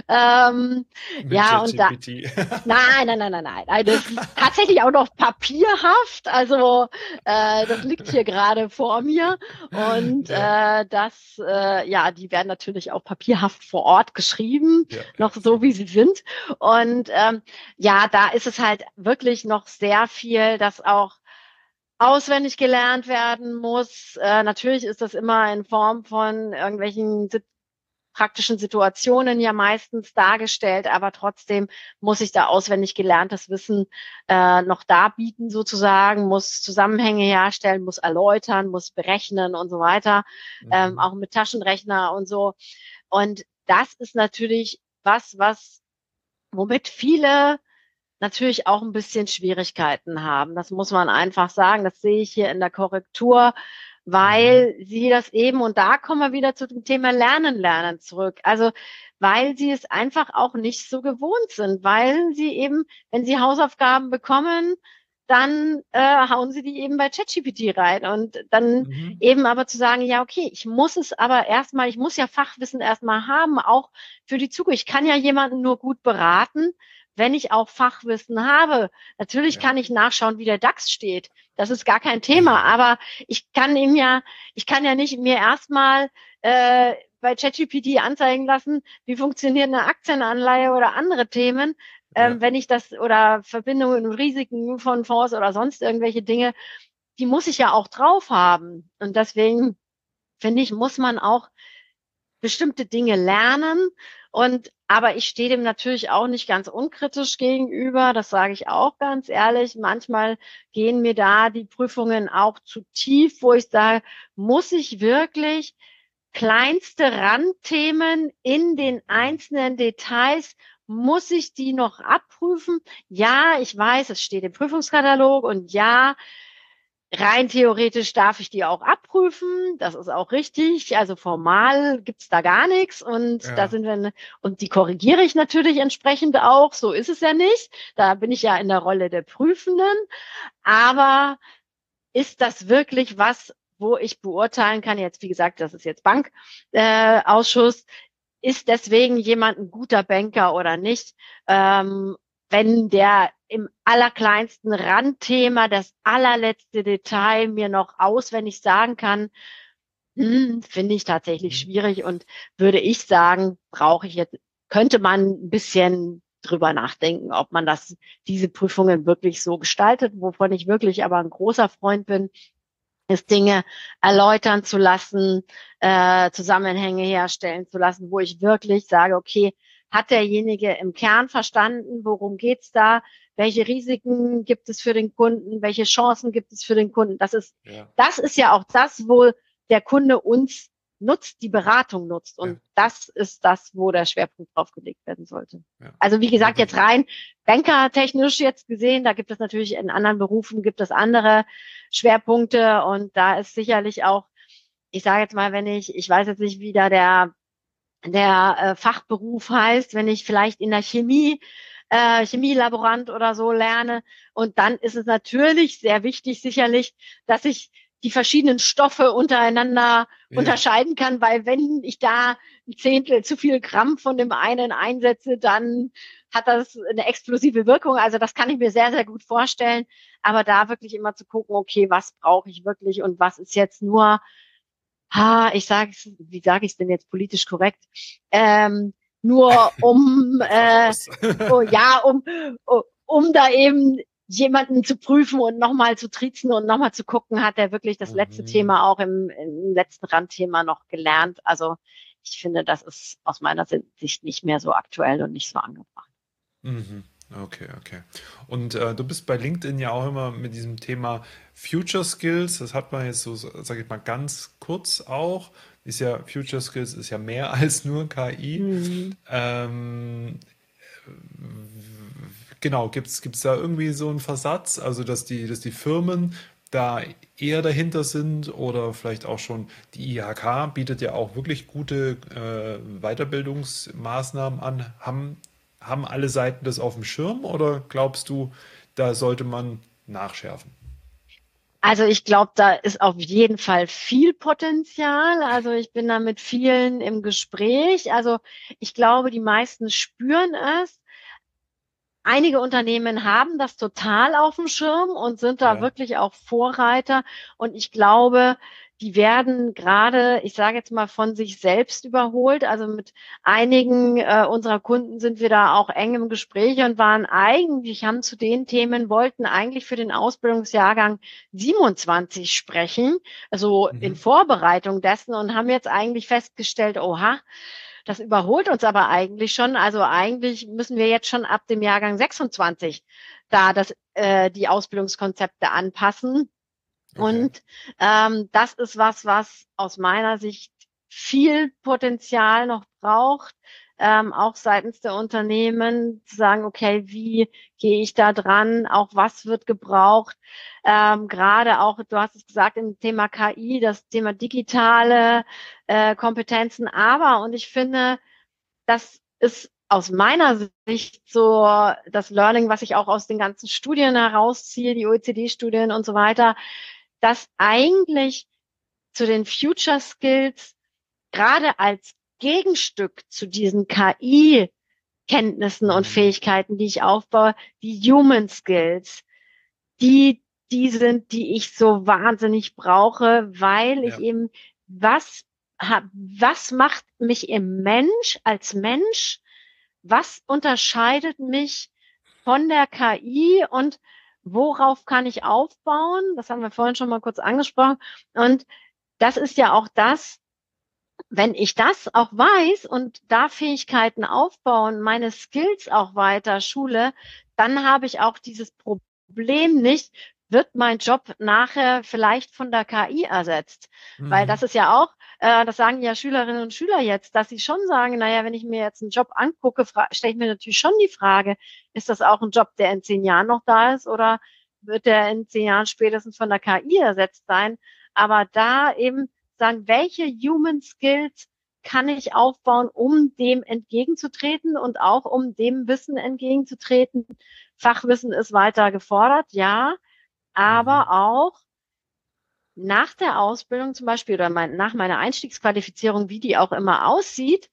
Ähm, Mit ja, und da, ChatGPT. nein, nein, nein, nein, nein, nein, das ist tatsächlich auch noch papierhaft. Also äh, das liegt hier gerade vor mir und Ja, äh, das, äh, ja, die werden natürlich auch papierhaft vor Ort geschrieben, ja, ja, noch sehr so wie gut. sie sind. Und ähm, ja, da ist es halt wirklich noch sehr viel, das auch auswendig gelernt werden muss. Äh, natürlich ist das immer in Form von irgendwelchen sit praktischen Situationen ja meistens dargestellt, aber trotzdem muss ich da auswendig gelerntes Wissen äh, noch darbieten sozusagen, muss Zusammenhänge herstellen, muss erläutern, muss berechnen und so weiter, ähm, Mhm. auch mit Taschenrechner und so. Und das ist natürlich was, was womit viele natürlich auch ein bisschen Schwierigkeiten haben. Das muss man einfach sagen. Das sehe ich hier in der Korrektur, Mhm. weil sie das eben, und da kommen wir wieder zu dem Thema Lernen, Lernen zurück. Also, weil sie es einfach auch nicht so gewohnt sind, weil sie eben, wenn sie Hausaufgaben bekommen, dann äh, hauen sie die eben bei ChatGPT rein und dann Mhm. eben aber zu sagen, ja, okay, ich muss es aber erstmal, ich muss ja Fachwissen erstmal haben, auch für die Zukunft. Ich kann ja jemanden nur gut beraten, wenn ich auch Fachwissen habe. Natürlich Ja. kann ich nachschauen, wie der DAX steht. Das ist gar kein Thema. Aber ich kann ihm ja, ich kann ja nicht mir erstmal äh, bei ChatGPT anzeigen lassen, wie funktioniert eine Aktienanleihe oder andere Themen, ähm, Ja. wenn ich das oder Verbindungen und Risiken von Fonds oder sonst irgendwelche Dinge, die muss ich ja auch drauf haben. Und deswegen finde ich, muss man auch bestimmte Dinge lernen. Und aber ich stehe dem natürlich auch nicht ganz unkritisch gegenüber. Das sage ich auch ganz ehrlich. Manchmal gehen mir da die Prüfungen auch zu tief, wo ich sage, muss ich wirklich kleinste Randthemen in den einzelnen Details, muss ich die noch abprüfen? Ja, ich weiß, es steht im Prüfungskatalog und ja, rein theoretisch darf ich die auch abprüfen, das ist auch richtig. Also formal gibt's da gar nichts und da Ja. sind wir und die korrigiere ich natürlich entsprechend auch. So ist es ja nicht. Da bin ich ja in der Rolle der Prüfenden. Aber ist das wirklich was, wo ich beurteilen kann? Jetzt, wie gesagt, das ist jetzt Bankausschuss. Äh, Ausschuss. Ist deswegen jemand ein guter Banker oder nicht? Ähm, wenn der im allerkleinsten Randthema das allerletzte Detail mir noch auswendig sagen kann, hm, finde ich tatsächlich Mhm. schwierig und würde ich sagen, brauche ich jetzt, könnte man ein bisschen drüber nachdenken, ob man das, diese Prüfungen wirklich so gestaltet, wovon ich wirklich aber ein großer Freund bin, ist Dinge erläutern zu lassen, äh, Zusammenhänge herstellen zu lassen, wo ich wirklich sage, okay, hat derjenige im Kern verstanden, worum geht's da? welche Risiken gibt es für den Kunden, welche Chancen gibt es für den Kunden. Das ist, Ja. das ist ja auch das, wo der Kunde uns nutzt, die Beratung nutzt. Und Ja. das ist das, wo der Schwerpunkt drauf gelegt werden sollte. Ja. Also wie gesagt, Okay. jetzt rein bankertechnisch jetzt gesehen, da gibt es natürlich in anderen Berufen gibt es andere Schwerpunkte und da ist sicherlich auch, ich sage jetzt mal, wenn ich, ich weiß jetzt nicht, wie da der der äh, Fachberuf heißt, wenn ich vielleicht in der Chemie äh, Chemielaborant oder so lerne. Und dann ist es natürlich sehr wichtig, sicherlich, dass ich die verschiedenen Stoffe untereinander Ja. unterscheiden kann, weil wenn ich da ein Zehntel zu viel Gramm von dem einen einsetze, dann hat das eine explosive Wirkung. Also das kann ich mir sehr, sehr gut vorstellen. Aber da wirklich immer zu gucken, okay, was brauche ich wirklich und was ist jetzt nur, ha, ich sage es, wie sage ich es denn jetzt politisch korrekt? Ähm, nur um, Einfach äh, raus. oh, ja, um, um, um da eben jemanden zu prüfen und nochmal zu triezen und nochmal zu gucken, hat er wirklich das letzte Mhm. Thema auch im, im letzten Randthema noch gelernt. Also ich finde, das ist aus meiner Sicht nicht mehr so aktuell und nicht so angebracht. Mhm. Okay, okay. Und äh, du bist bei LinkedIn ja auch immer mit diesem Thema Future Skills. Das hat man jetzt so, sage ich mal, ganz kurz auch. Ist ja Future Skills ist ja mehr als nur K I. Mhm. Ähm, genau, gibt es da irgendwie so einen Versatz, also dass die, dass die Firmen da eher dahinter sind oder vielleicht auch schon die I H K bietet ja auch wirklich gute äh, Weiterbildungsmaßnahmen an. Haben, haben alle Seiten das auf dem Schirm oder glaubst du, da sollte man nachschärfen? Also ich glaube, da ist auf jeden Fall viel Potenzial. Also ich bin da mit vielen im Gespräch. Also ich glaube, die meisten spüren es. Einige Unternehmen haben das total auf dem Schirm und sind da Ja. wirklich auch Vorreiter. Und ich glaube, die werden gerade, ich sage jetzt mal, von sich selbst überholt. Also mit einigen äh, unserer Kunden sind wir da auch eng im Gespräch und waren eigentlich, haben zu den Themen, wollten eigentlich für den Ausbildungsjahrgang siebenundzwanzig sprechen, also in Mhm. Vorbereitung dessen und haben jetzt eigentlich festgestellt, oha, das überholt uns aber eigentlich schon. Also eigentlich müssen wir jetzt schon ab dem Jahrgang sechsundzwanzig da das, äh, die Ausbildungskonzepte anpassen. Okay. Und ähm, das ist was, was aus meiner Sicht viel Potenzial noch braucht, ähm, auch seitens der Unternehmen zu sagen, okay, wie gehe ich da dran? Auch was wird gebraucht? Ähm, gerade auch, du hast es gesagt, im Thema K I, das Thema digitale äh, Kompetenzen. Aber, und ich finde, das ist aus meiner Sicht so das Learning, was ich auch aus den ganzen Studien herausziehe, die O E C D-Studien und so weiter, dass eigentlich zu den Future Skills gerade als Gegenstück zu diesen K I-Kenntnissen und Mhm. Fähigkeiten, die ich aufbaue, die Human Skills, die, die sind, die ich so wahnsinnig brauche, weil ich Ja. eben was hab, was macht mich im Mensch als Mensch? Was unterscheidet mich von der K I und worauf kann ich aufbauen? Das haben wir vorhin schon mal kurz angesprochen. Und das ist ja auch das, wenn ich das auch weiß und da Fähigkeiten aufbauen, meine Skills auch weiter schule, dann habe ich auch dieses Problem nicht, wird mein Job nachher vielleicht von der K I ersetzt? Weil Mhm. das ist ja auch, äh, das sagen ja Schülerinnen und Schüler jetzt, dass sie schon sagen, naja, wenn ich mir jetzt einen Job angucke, stelle ich mir natürlich schon die Frage, ist das auch ein Job, der in zehn Jahren noch da ist oder wird der in zehn Jahren spätestens von der K I ersetzt sein? Aber da eben sagen, welche Human Skills kann ich aufbauen, um dem entgegenzutreten und auch um dem Wissen entgegenzutreten. Fachwissen ist weiter gefordert, ja, Mhm. aber auch nach der Ausbildung zum Beispiel oder mein, nach meiner Einstiegsqualifizierung, wie die auch immer aussieht,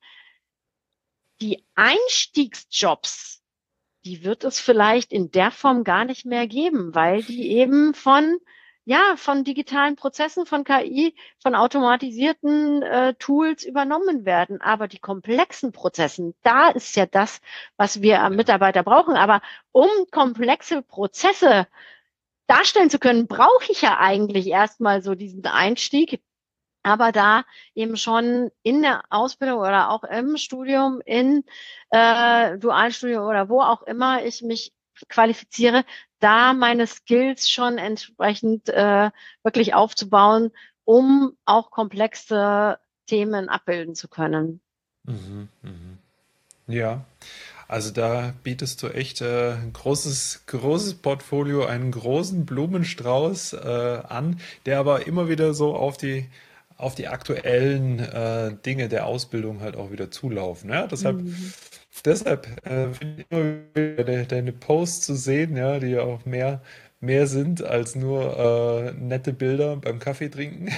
die Einstiegsjobs, die wird es vielleicht in der Form gar nicht mehr geben, weil die eben von, ja, von digitalen Prozessen, von K I, von automatisierten äh, Tools übernommen werden. Aber die komplexen Prozessen, da ist ja das, was wir am Ja. Mitarbeiter brauchen. Aber um komplexe Prozesse darstellen zu können, brauche ich ja eigentlich erstmal so diesen Einstieg. Aber da eben schon in der Ausbildung oder auch im Studium, in äh, dualen Studium oder wo auch immer ich mich qualifiziere, da meine Skills schon entsprechend äh, wirklich aufzubauen, um auch komplexe Themen abbilden zu können. Mhm, mhm. Ja, also da bietest du echt äh, ein großes, großes Portfolio, einen großen Blumenstrauß äh, an, der aber immer wieder so auf die, auf die aktuellen äh, Dinge der Ausbildung halt auch wieder zulaufen. Ja? Deshalb, Mhm. deshalb äh, finde ich immer wieder de- deine Posts zu sehen, ja, die ja auch mehr, mehr sind als nur äh, nette Bilder beim Kaffee trinken.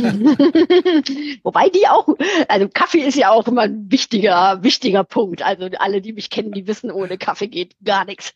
Wobei die auch, also Kaffee ist ja auch immer ein wichtiger, wichtiger Punkt. Also alle, die mich kennen, die wissen, ohne Kaffee geht gar nichts.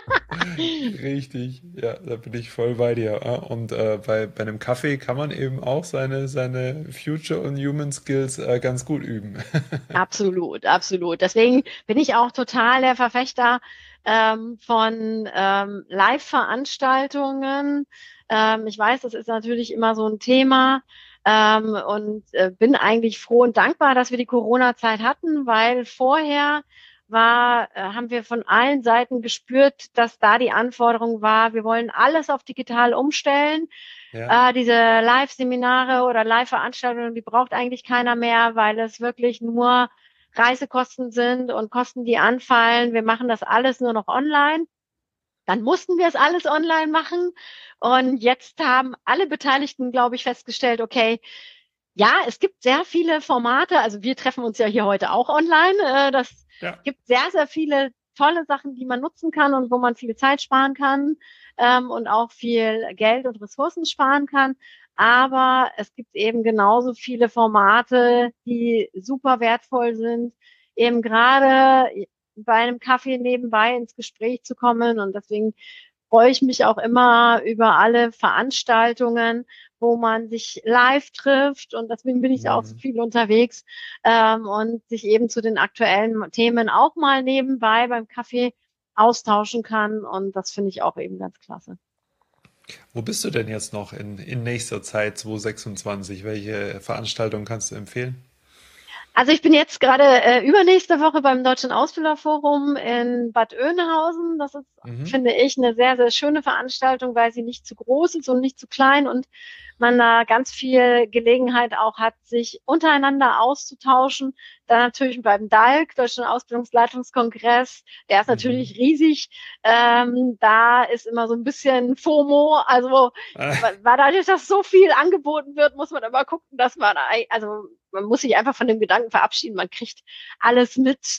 Richtig, ja, da bin ich voll bei dir. Ja. Und äh, bei, bei einem Kaffee kann man eben auch seine, seine Future und Human Skills äh, ganz gut üben. Absolut, absolut. Deswegen bin ich auch total der Verfechter ähm, von ähm, Live-Veranstaltungen. Ähm, ich weiß, das ist natürlich immer so ein Thema ähm, und äh, bin eigentlich froh und dankbar, dass wir die Corona-Zeit hatten, weil vorher war, äh, haben wir von allen Seiten gespürt, dass da die Anforderung war, wir wollen alles auf digital umstellen. Ja. Äh, diese Live-Seminare oder Live-Veranstaltungen, die braucht eigentlich keiner mehr, weil es wirklich nur Reisekosten sind und Kosten, die anfallen. Wir machen das alles nur noch online. Dann mussten wir es alles online machen. Und jetzt haben alle Beteiligten, glaube ich, festgestellt, okay, ja, es gibt sehr viele Formate. Also wir treffen uns ja hier heute auch online. Äh, das Ja. gibt sehr, sehr viele tolle Sachen, die man nutzen kann und wo man viel Zeit sparen kann ähm, und auch viel Geld und Ressourcen sparen kann. Aber es gibt eben genauso viele Formate, die super wertvoll sind, eben gerade bei einem Kaffee nebenbei ins Gespräch zu kommen. Und deswegen freue ich mich auch immer über alle Veranstaltungen, wo man sich live trifft. Und deswegen bin ich auch so Mhm. viel unterwegs ähm, und sich eben zu den aktuellen Themen auch mal nebenbei beim Kaffee austauschen kann. Und das finde ich auch eben ganz klasse. Wo bist du denn jetzt noch in, in nächster Zeit, zwanzig sechsundzwanzig? Welche Veranstaltung kannst du empfehlen? Also ich bin jetzt gerade äh, übernächste Woche beim Deutschen Ausbilderforum in Bad Oeynhausen. Das ist, Mhm. finde ich, eine sehr, sehr schöne Veranstaltung, weil sie nicht zu groß ist und nicht zu klein und man da ganz viel Gelegenheit auch hat, sich untereinander auszutauschen. Dann natürlich beim D A L K, Deutschen Ausbildungsleitungskongress, der ist Mhm. natürlich riesig. Ähm, da ist immer so ein bisschen FOMO, also Ah, weil dadurch, dass so viel angeboten wird, muss man immer gucken, dass man, also man muss sich einfach von dem Gedanken verabschieden, man kriegt alles mit.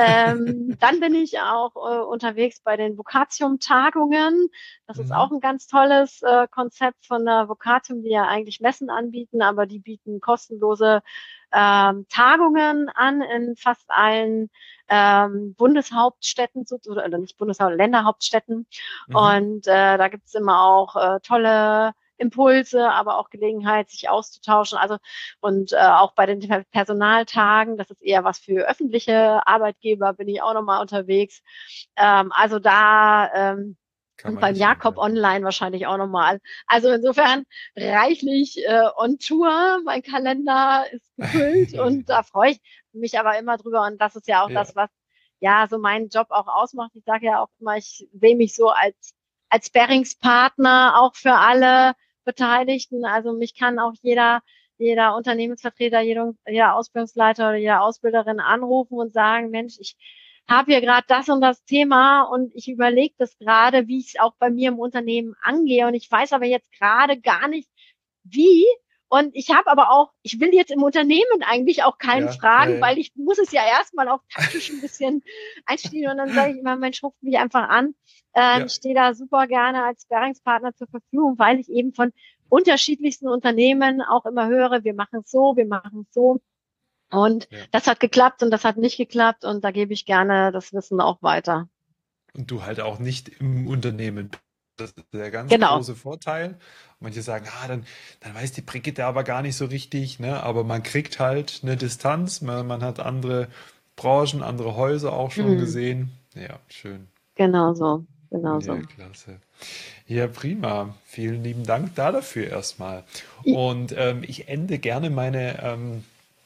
Ähm, dann bin ich auch äh, unterwegs bei den Vocatium-Tagungen. Das ist auch mhm. ein ganz tolles äh, Konzept von der Vocatium, die ja eigentlich Messen anbieten, aber die bieten kostenlose ähm, Tagungen an in fast allen ähm, Bundeshauptstädten oder, oder nicht Bundeshaupt, Länderhauptstädten. Mhm. Und äh, da gibt's immer auch äh, tolle Impulse, aber auch Gelegenheit, sich auszutauschen. Also und äh, auch bei den Personaltagen, das ist eher was für öffentliche Arbeitgeber, bin ich auch nochmal unterwegs. Ähm, also da ähm, Kann und man beim nicht Jakob entgelten. Online wahrscheinlich auch nochmal. Also insofern reichlich äh, on Tour. Mein Kalender ist gefüllt und da freue ich mich aber immer drüber. Und das ist ja auch Ja. das, was ja so meinen Job auch ausmacht. Ich sage ja auch immer, ich sehe mich so als als Sparringspartner auch für alle Beteiligten. Also mich kann auch jeder jeder Unternehmensvertreter, jeder, jeder Ausbildungsleiter oder jede Ausbilderin anrufen und sagen, Mensch, ich habe hier gerade das und das Thema und ich überlege das gerade, wie ich es auch bei mir im Unternehmen angehe. Und ich weiß aber jetzt gerade gar nicht, wie. Und ich habe aber auch, ich will jetzt im Unternehmen eigentlich auch keinen Ja, ja, fragen, ja. weil ich muss es ja erstmal auch taktisch ein bisschen einstellen. Und dann sage ich immer, Mensch, ruft mich einfach an. Ähm, Ja. ich stehe da super gerne als Sparringspartner zur Verfügung, weil ich eben von unterschiedlichsten Unternehmen auch immer höre, wir machen es so, wir machen es so. Und Ja. das hat geklappt und das hat nicht geklappt und da gebe ich gerne das Wissen auch weiter. Und du halt auch nicht im Unternehmen. Das ist der ganz Genau. große Vorteil. Manche sagen, ah, dann, dann weiß die Brigitte aber gar nicht so richtig, ne? Aber man kriegt halt eine Distanz, man, man hat andere Branchen, andere Häuser auch schon Mhm. gesehen. Ja, schön. Genau so. Genau Ja, so. klasse. Ja, prima. Vielen lieben Dank da dafür erstmal. I- Und ähm, ich ende gerne meine ähm,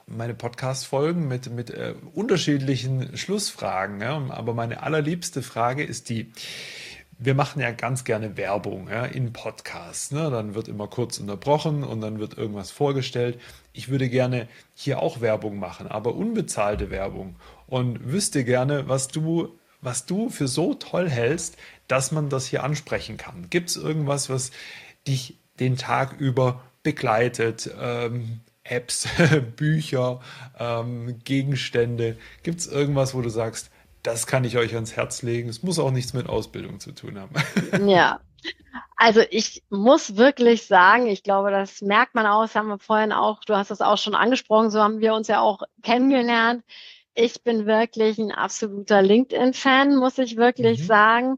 meine Podcast-Folgen mit, mit äh, unterschiedlichen Schlussfragen. Ja? Aber meine allerliebste Frage ist die: Wir machen ja ganz gerne Werbung, ja, in Podcasts. Ne? Dann wird immer kurz unterbrochen und dann wird irgendwas vorgestellt. Ich würde gerne hier auch Werbung machen, aber unbezahlte Werbung. Und wüsste gerne, was du, was du für so toll hältst, dass man das hier ansprechen kann. Gibt es irgendwas, was dich den Tag über begleitet? Ähm, Apps, Bücher, ähm, Gegenstände. Gibt es irgendwas, wo du sagst, das kann ich euch ans Herz legen? Es muss auch nichts mit Ausbildung zu tun haben. Ja, also ich muss wirklich sagen, ich glaube, das merkt man auch, das haben wir vorhin auch, du hast das auch schon angesprochen, so haben wir uns ja auch kennengelernt. Ich bin wirklich ein absoluter LinkedIn-Fan, muss ich wirklich Mhm. sagen.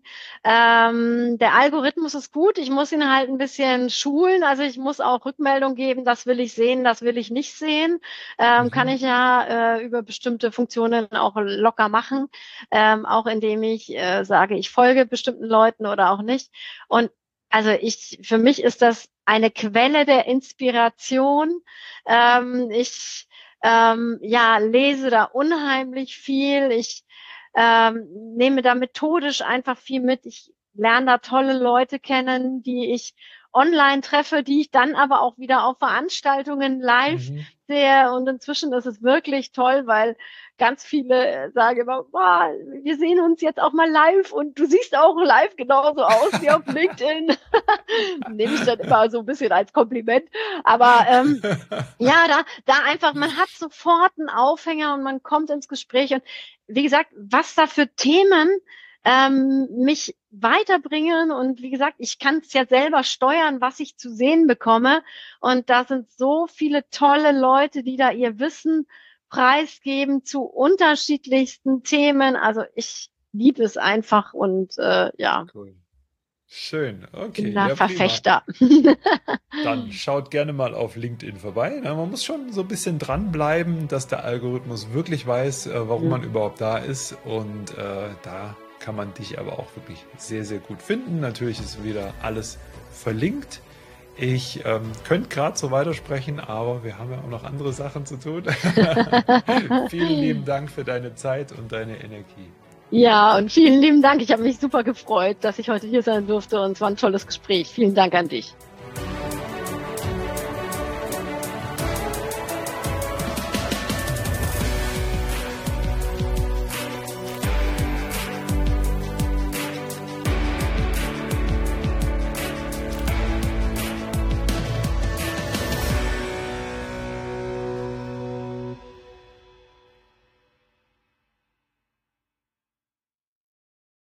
Ähm, der Algorithmus ist gut, ich muss ihn halt ein bisschen schulen, also ich muss auch Rückmeldung geben, das will ich sehen, das will ich nicht sehen. Ähm, kann Mhm. ich ja äh, über bestimmte Funktionen auch locker machen, ähm, auch indem ich äh, sage, ich folge bestimmten Leuten oder auch nicht. Und also ich, für mich ist das eine Quelle der Inspiration. Ähm, ich ähm, ja, lese da unheimlich viel. Ich ähm, nehme da methodisch einfach viel mit. Ich lerne da tolle Leute kennen, die ich online treffe, die ich dann aber auch wieder auf Veranstaltungen live Mhm. sehe. Und inzwischen ist es wirklich toll, weil ganz viele äh, sagen immer, wow, wir sehen uns jetzt auch mal live und du siehst auch live genauso aus wie auf LinkedIn. Nehme ich dann immer so ein bisschen als Kompliment. Aber ähm, ja, da, da einfach, man hat sofort einen Aufhänger und man kommt ins Gespräch. Und wie gesagt, was da für Themen ähm, mich weiterbringen. Und wie gesagt, ich kann es ja selber steuern, was ich zu sehen bekomme. Und da sind so viele tolle Leute, die da ihr Wissen preisgeben zu unterschiedlichsten Themen. Also ich liebe es einfach und äh, ja, Cool. Schön. bin Okay, da ja, prima. Verfechter. Dann schaut gerne mal auf LinkedIn vorbei. Na, man muss schon so ein bisschen dranbleiben, dass der Algorithmus wirklich weiß, äh, warum man überhaupt da ist. Und äh, da kann man dich aber auch wirklich sehr, sehr gut finden. Natürlich ist wieder alles verlinkt. Ich ähm, könnte gerade so weitersprechen, aber wir haben ja auch noch andere Sachen zu tun. Vielen lieben Dank für deine Zeit und deine Energie. Ja, und vielen lieben Dank. Ich habe mich super gefreut, dass ich heute hier sein durfte und es war ein tolles Gespräch. Vielen Dank an dich.